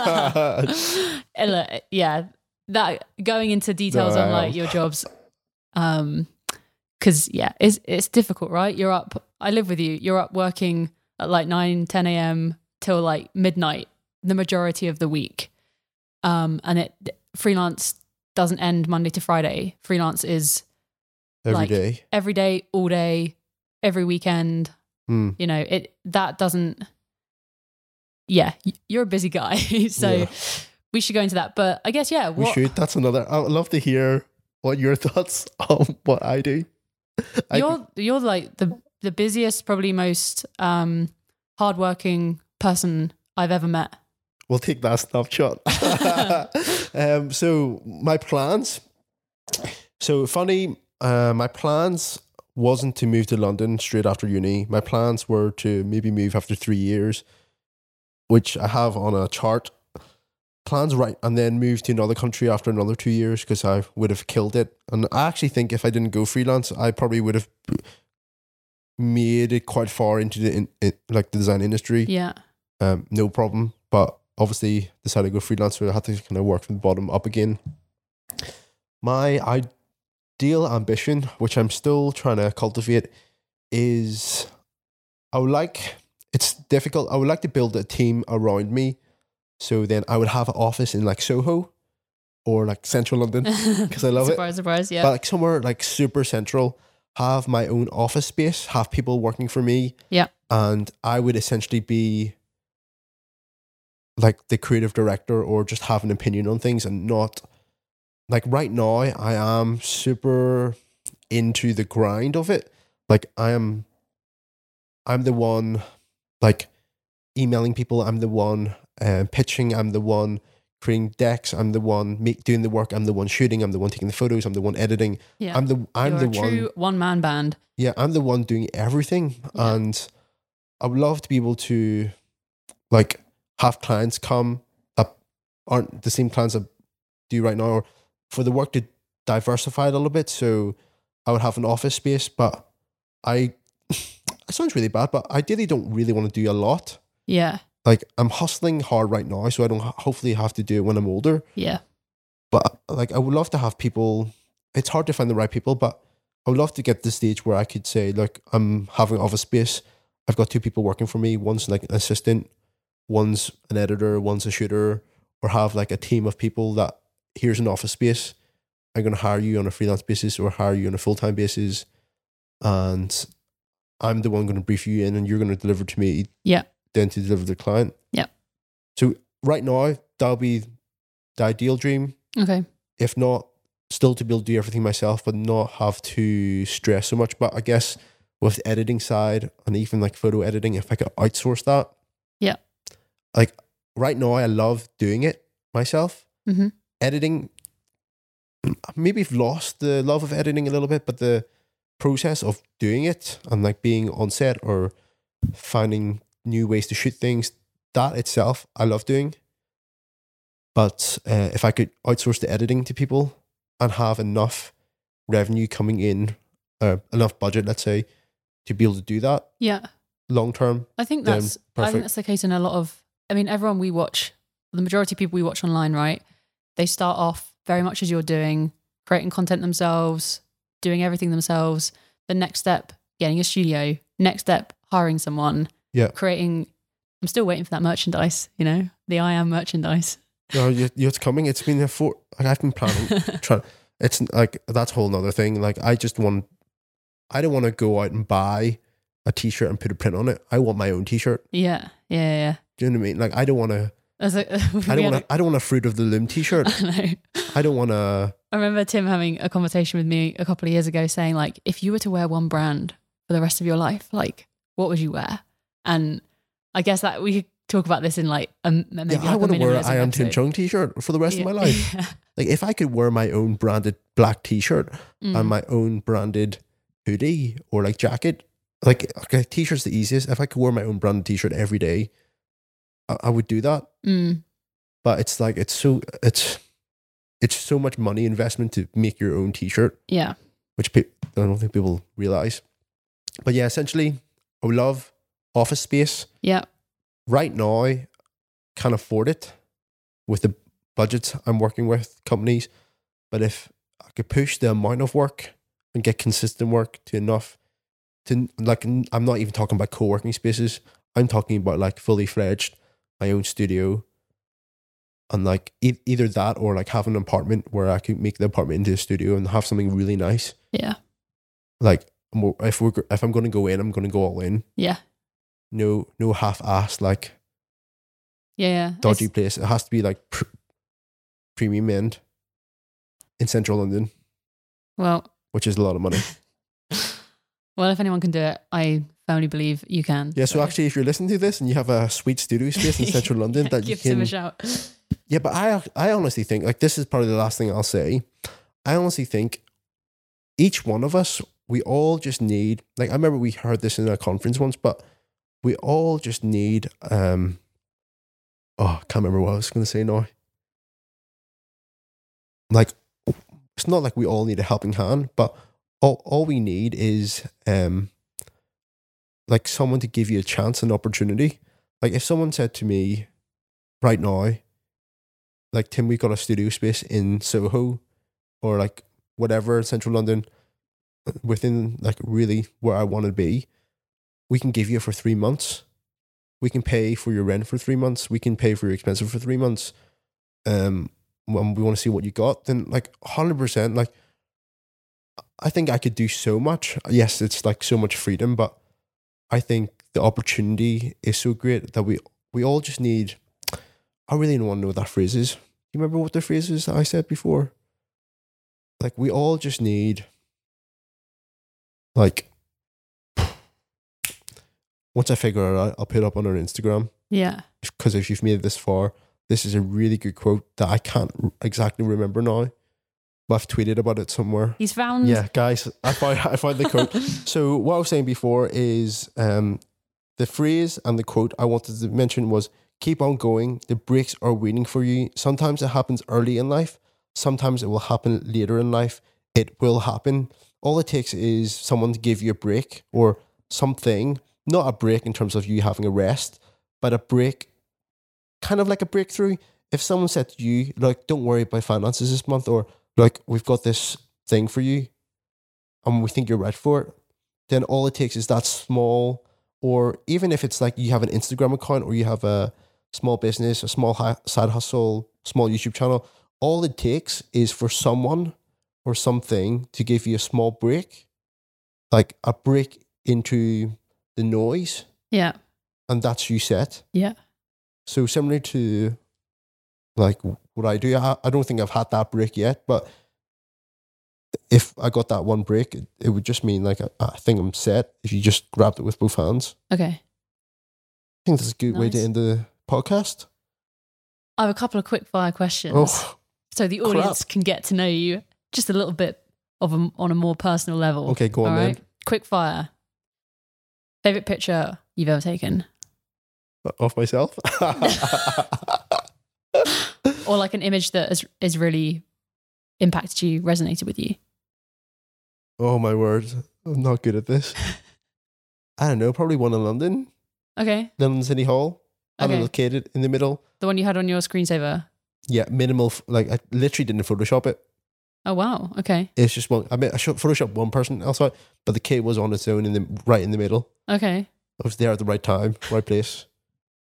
Yeah. That going into details no, on like your jobs. Um, cause yeah, it's, it's difficult, right? You're up, I live with you. You're up working at like nine, ten a.m. till like midnight, the majority of the week. Um, and it freelance doesn't end Monday to Friday. Freelance is every like day, every day, all day, every weekend. Mm. You know, it that doesn't. Yeah, you're a busy guy, so yeah. we should go into that. But I guess yeah, we what, should. That's another. I would love to hear what your thoughts on what I do. You're I, you're like the the busiest, probably most um, hardworking person I've ever met. We'll take that snapshot. um, so my plans. So funny. Uh, my plans wasn't to move to London straight after uni. My plans were to maybe move after three years, which I have on a chart. Plans right, and then move to another country after another two years because I would have killed it. And I actually think if I didn't go freelance, I probably would have made it quite far into the in, in, like the design industry. Yeah, um, no problem. But obviously, decided to go freelance, so I had to kind of work from the bottom up again. My ideal ambition, which I'm still trying to cultivate, is I would like. It's difficult. I would like to build a team around me. So then I would have an office in like Soho or like central London because I love surprise, it. Surprise, surprise, yeah. But like somewhere like super central, have my own office space, have people working for me. Yeah. And I would essentially be like the creative director or just have an opinion on things and not like right now I am super into the grind of it. Like I am, I'm the one like emailing people. I'm the one Um, pitching, I'm the one creating decks, I'm the one make, doing the work, I'm the one shooting, I'm the one taking the photos, I'm the one editing. Yeah. I'm the I'm You're the a one true one man band. Yeah, I'm the one doing everything. Yeah. And I would love to be able to like have clients come that aren't the same clients I do right now, or for the work to diversify it a little bit. So I would have an office space, but I it sounds really bad, but I ideally don't really want to do a lot. Yeah. Like I'm hustling hard right now, so I don't ha- hopefully have to do it when I'm older. Yeah. But like I would love to have people. It's hard to find the right people, but I would love to get to the stage where I could say, look, I'm having office space. I've got two people working for me. One's like an assistant, one's an editor, one's a shooter, or have like a team of people that here's an office space. I'm going to hire you on a freelance basis or hire you on a full-time basis. And I'm the one going to brief you in and you're going to deliver to me. Yeah. Then to deliver to the client. Yeah. So right now, that'll be the ideal dream. Okay. If not, still to be able to do everything myself, but not have to stress so much. But I guess with the editing side and even like photo editing, if I could outsource that. Yeah. Like right now, I love doing it myself. Mm-hmm. Editing, maybe I've lost the love of editing a little bit, but the process of doing it and like being on set or finding new ways to shoot things, that itself I love doing. But uh, if I could outsource the editing to people and have enough revenue coming in, uh, enough budget, let's say, to be able to do that, yeah, long term, I think that's I think that's the case in a lot of. I mean, everyone we watch, the majority of people we watch online, right? They start off very much as you're doing, creating content themselves, doing everything themselves. The next step, getting a studio. Next step, hiring someone. Yeah. Creating I'm still waiting for that merchandise, you know, the I Am merchandise. No, you, you, it's coming. It's been there for, like, I've been planning, trying, it's like, that's a whole nother thing. Like, I just want, I don't want to go out and buy a t-shirt and put a print on it. I want my own t-shirt. Yeah, yeah, yeah. Do you know what I mean? Like, I don't want to, As a, I don't want to, I don't want a Fruit of the Loom t-shirt. I know. I don't want to. I remember Tim having a conversation with me a couple of years ago saying, like, if you were to wear one brand for the rest of your life, like, what would you wear? And I guess that we could talk about this in like a maybe Yeah, like I want to wear an minimalism I Am Tim episode. Chung t-shirt for the rest Yeah. of my life. Yeah. Like, if I could wear my own branded black t-shirt Mm. and my own branded hoodie or like jacket, like, okay, t-shirt's the easiest. If I could wear my own branded t-shirt every day, I, I would do that. Mm. But it's like, it's so, it's, it's so much money investment to make your own t-shirt, Yeah. which pe- I don't think people realize. But yeah, essentially, I would love office space. Yeah. Right now, can't afford it with the budgets I'm working with companies. But if I could push the amount of work and get consistent work to enough to, like, I'm not even talking about co-working spaces. I'm talking about like fully fledged, my own studio. And like e- either that or like have an apartment where I could make the apartment into a studio and have something really nice. Yeah. Like, mo- if we're if I'm going to go in, I'm going to go all in. Yeah. No, no half-assed like Yeah. Yeah. dodgy It's- place. It has to be like pr- premium end in central London, Well, which is a lot of money. well, if anyone can do it, I firmly believe you can. Yeah. So actually, if you're listening to this and you have a sweet studio space in central London Yeah, that you give Tim can, a shout. yeah. But I, I honestly think like this is probably the last thing I'll say. I honestly think each one of us, we all just need, like, I remember we heard this in a conference once, but we all just need, um, oh, I can't remember what I was going to say now. Like, it's not like we all need a helping hand, but all, all we need is, um, like, someone to give you a chance, an opportunity. Like, if someone said to me right now, like, Tim, we got a studio space in Soho or like whatever, central London, within like really where I want to be, we can give you for three months. We can pay for your rent for three months. We can pay for your expenses for three months. Um, when we want to see what you got, then like one hundred percent, like, I think I could do so much. Yes, it's like so much freedom, but I think the opportunity is so great that we we all just need, I really don't want to know what that phrase is. You remember what the phrase is that I said before? Like, we all just need, like, once I figure it out, I'll put it up on our Instagram. Yeah. Because if you've made it this far, this is a really good quote that I can't exactly remember now, but I've tweeted about it somewhere. He's found. Yeah, guys, I found, I found the quote. So what I was saying before is um, the phrase and the quote I wanted to mention was, keep on going. The breaks are waiting for you. Sometimes it happens early in life. Sometimes it will happen later in life. It will happen. All it takes is someone to give you a break or something, not a break in terms of you having a rest, but a break, kind of like a breakthrough. If someone said to you, like, don't worry about finances this month, or like, we've got this thing for you and we think you're right for it, then all it takes is that small, or even if it's like you have an Instagram account or you have a small business, a small hi- side hustle, small YouTube channel, all it takes is for someone or something to give you a small break, like a break into the noise, Yeah. and that's you set. Yeah. So similar to like what I do, I, I don't think I've had that break yet, but if I got that one break, it, it would just mean like I, I think I'm set if you just grabbed it with both hands. Okay. I think that's a good way to Nice. end the podcast. I have a couple of quick fire questions. Oh, so the crap. audience can get to know you just a little bit of a, on a more personal level. okay, go on All then. right. Quick fire. Favorite picture you've ever taken, Off myself. or like an image that has, has really impacted you, resonated with you? Oh my word, I'm not good at this. I don't know, probably one in London, Okay. London City Hall. I have a Okay. little kid in the middle. The one you had on your screensaver. Yeah, minimal. f- Like I literally didn't Photoshop it. Oh wow. Okay. It's just one. I mean, I shot Photoshop one person else out, but the kid was on its own in the right in the middle. Okay. I was there at the right time, right place.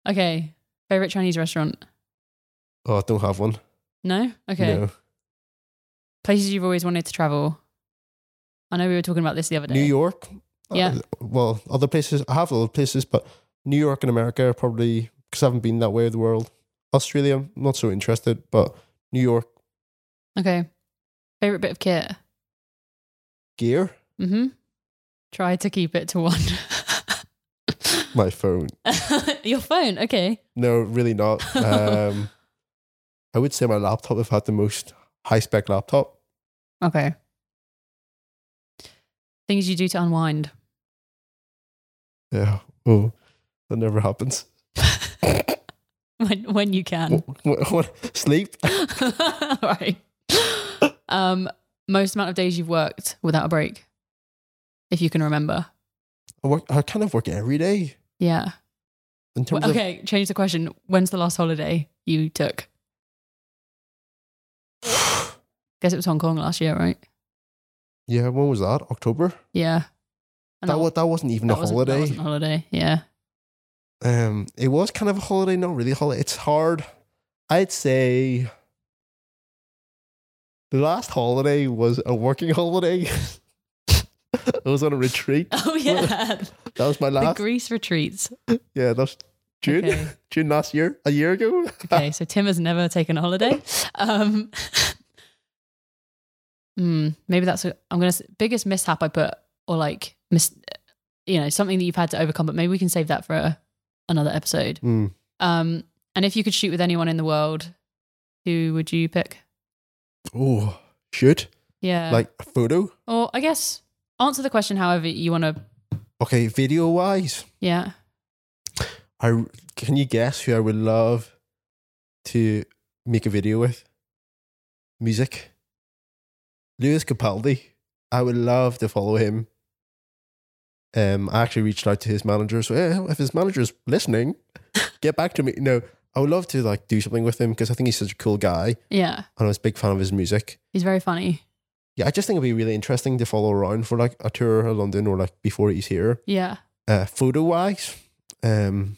Okay. Favorite Chinese restaurant? Oh, I don't have one. No? Okay. No. Places you've always wanted to travel? I know we were talking about this the other day. New York. Yeah. Uh, well, other places. I have other places, but New York and America are probably, because I haven't been that way of the world. Australia, I'm not so interested, but New York. Okay. Favorite bit of kit? Gear? Mm-hmm. Try to keep it to one. My phone. Your phone? Okay. No, really not. Um, I would say my laptop. I've had the most high-spec laptop. Okay. Things you do to unwind? Yeah. Oh, that never happens. when when you can. What, what, sleep? Right. Um, most amount of days you've worked without a break, if you can remember. I work. I kind of work every day. Yeah. In terms Well, okay, change the question. When's the last holiday you took? of. Guess it was Hong Kong last year, right? Yeah. When was that? October. Yeah. And That, wa- that wasn't even a that wasn't- holiday. That wasn't a holiday. Yeah. Um, it was kind of a holiday, not really a holiday. It's hard. I'd say the last holiday was a working holiday. I was on a retreat. Oh yeah. That was my The last. Greece retreats. Yeah, that's June. Okay. June last year, a year ago. Okay, so Tim has never taken a holiday. Um, hmm, maybe that's a, I'm gonna say, biggest mishap I put, or like mis, you know, something that you've had to overcome. But maybe we can save that for a, another episode. Mm. Um, and if you could shoot with anyone in the world, who would you pick? Oh, shoot. Yeah, Like a photo. or I guess answer the question however you want to. Okay, video wise, Yeah. I can you guess who I would love to make a video with? Music. Lewis Capaldi. I would love to follow him. Um, I actually reached out to his manager, so eh, if his manager's listening, get back to me. No, I would love to like do something with him because I think he's such a cool guy, Yeah, and I was a big fan of his music. he's very funny. Yeah, I just think it'd be really interesting to follow around for like a tour of London or like before he's here. Yeah. Uh, photo wise, um,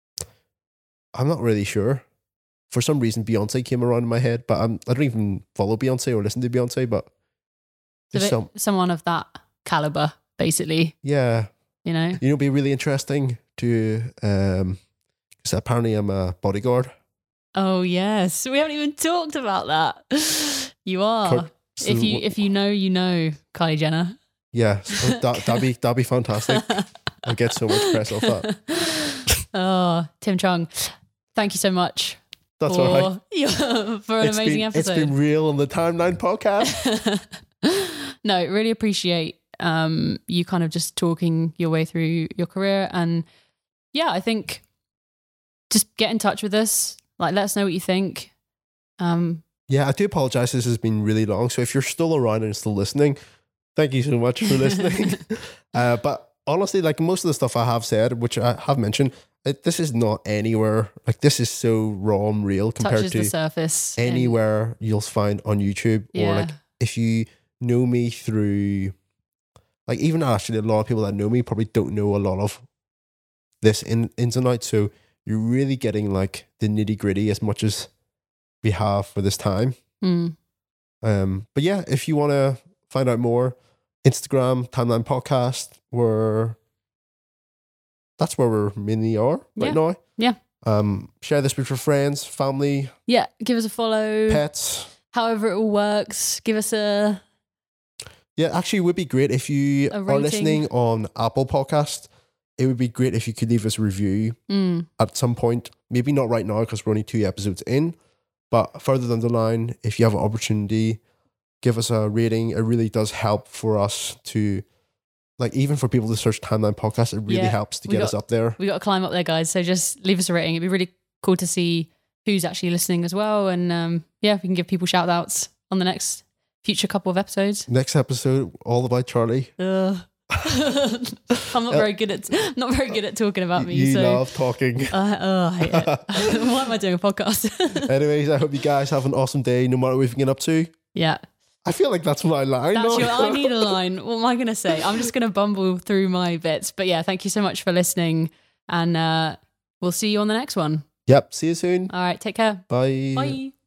I'm not really sure. For some reason, Beyonce came around in my head, but I'm, I don't even follow Beyonce or listen to Beyonce. But So there's that- some, someone of that caliber, basically. yeah, You know. you know, it'd be really interesting to. Um, because apparently I'm a bodyguard. Oh yes, we haven't even talked about that. You are. Cur- so if you wh- if you know, you know, Kylie Jenner. yeah, so that that'd be that'd be fantastic. I get so much press off that. Oh, Tim Chung, thank you so much That's for, all right. yeah, for an It's amazing been, episode. It's been real on the Timeline podcast. No, really appreciate um, you kind of just talking your way through your career. And yeah, I think just get in touch with us. Like, let us know what you think. Um, Yeah, I do apologize. This has been really long. So if you're still around and still listening, thank you so much for listening. uh, but honestly, like most of the stuff I have said, which I have mentioned, it, this is not anywhere. Like this is so raw and real compared touches to the surface. and- anywhere you'll find on YouTube Yeah. or like if you know me through, like even actually a lot of people that know me probably don't know a lot of this in ins and outs. So you're really getting like the nitty gritty as much as we have for this time. Mm. Um, but yeah, if you want to find out more, Instagram, Timeline Podcast, where that's where we're mainly are right Yeah. now. Yeah. Um, share this with your friends, family, Yeah, give us a follow. pets. However it all works. Give us a Yeah, actually, it would be great if you A are rating. listening on Apple Podcast. It would be great if you could leave us a review mm, at some point. Maybe not right now because we're only two episodes in, but further down the line, if you have an opportunity, give us a rating. It really does help for us to, like, even for people to search Timeline Podcast, it really Yeah, helps to we get got- us up there. we got to climb up there, guys. So just leave us a rating. It'd be really cool to see who's actually listening as well. And um, yeah, we can give people shout outs on the next future couple of episodes. Next episode, all about Charlie. Ugh. I'm not very good at not very good at talking about me. you so love talking. uh, oh, I hate it. Why am I doing a podcast? Anyways, I hope you guys have an awesome day, no matter what you get up to. Yeah, I feel like that's my line. that's now. your. I need a line. What am I going to say? I'm just going to bumble through my bits. But yeah, thank you so much for listening, and uh, we'll see you on the next one. Yep. See you soon. All right. Take care. Bye. Bye.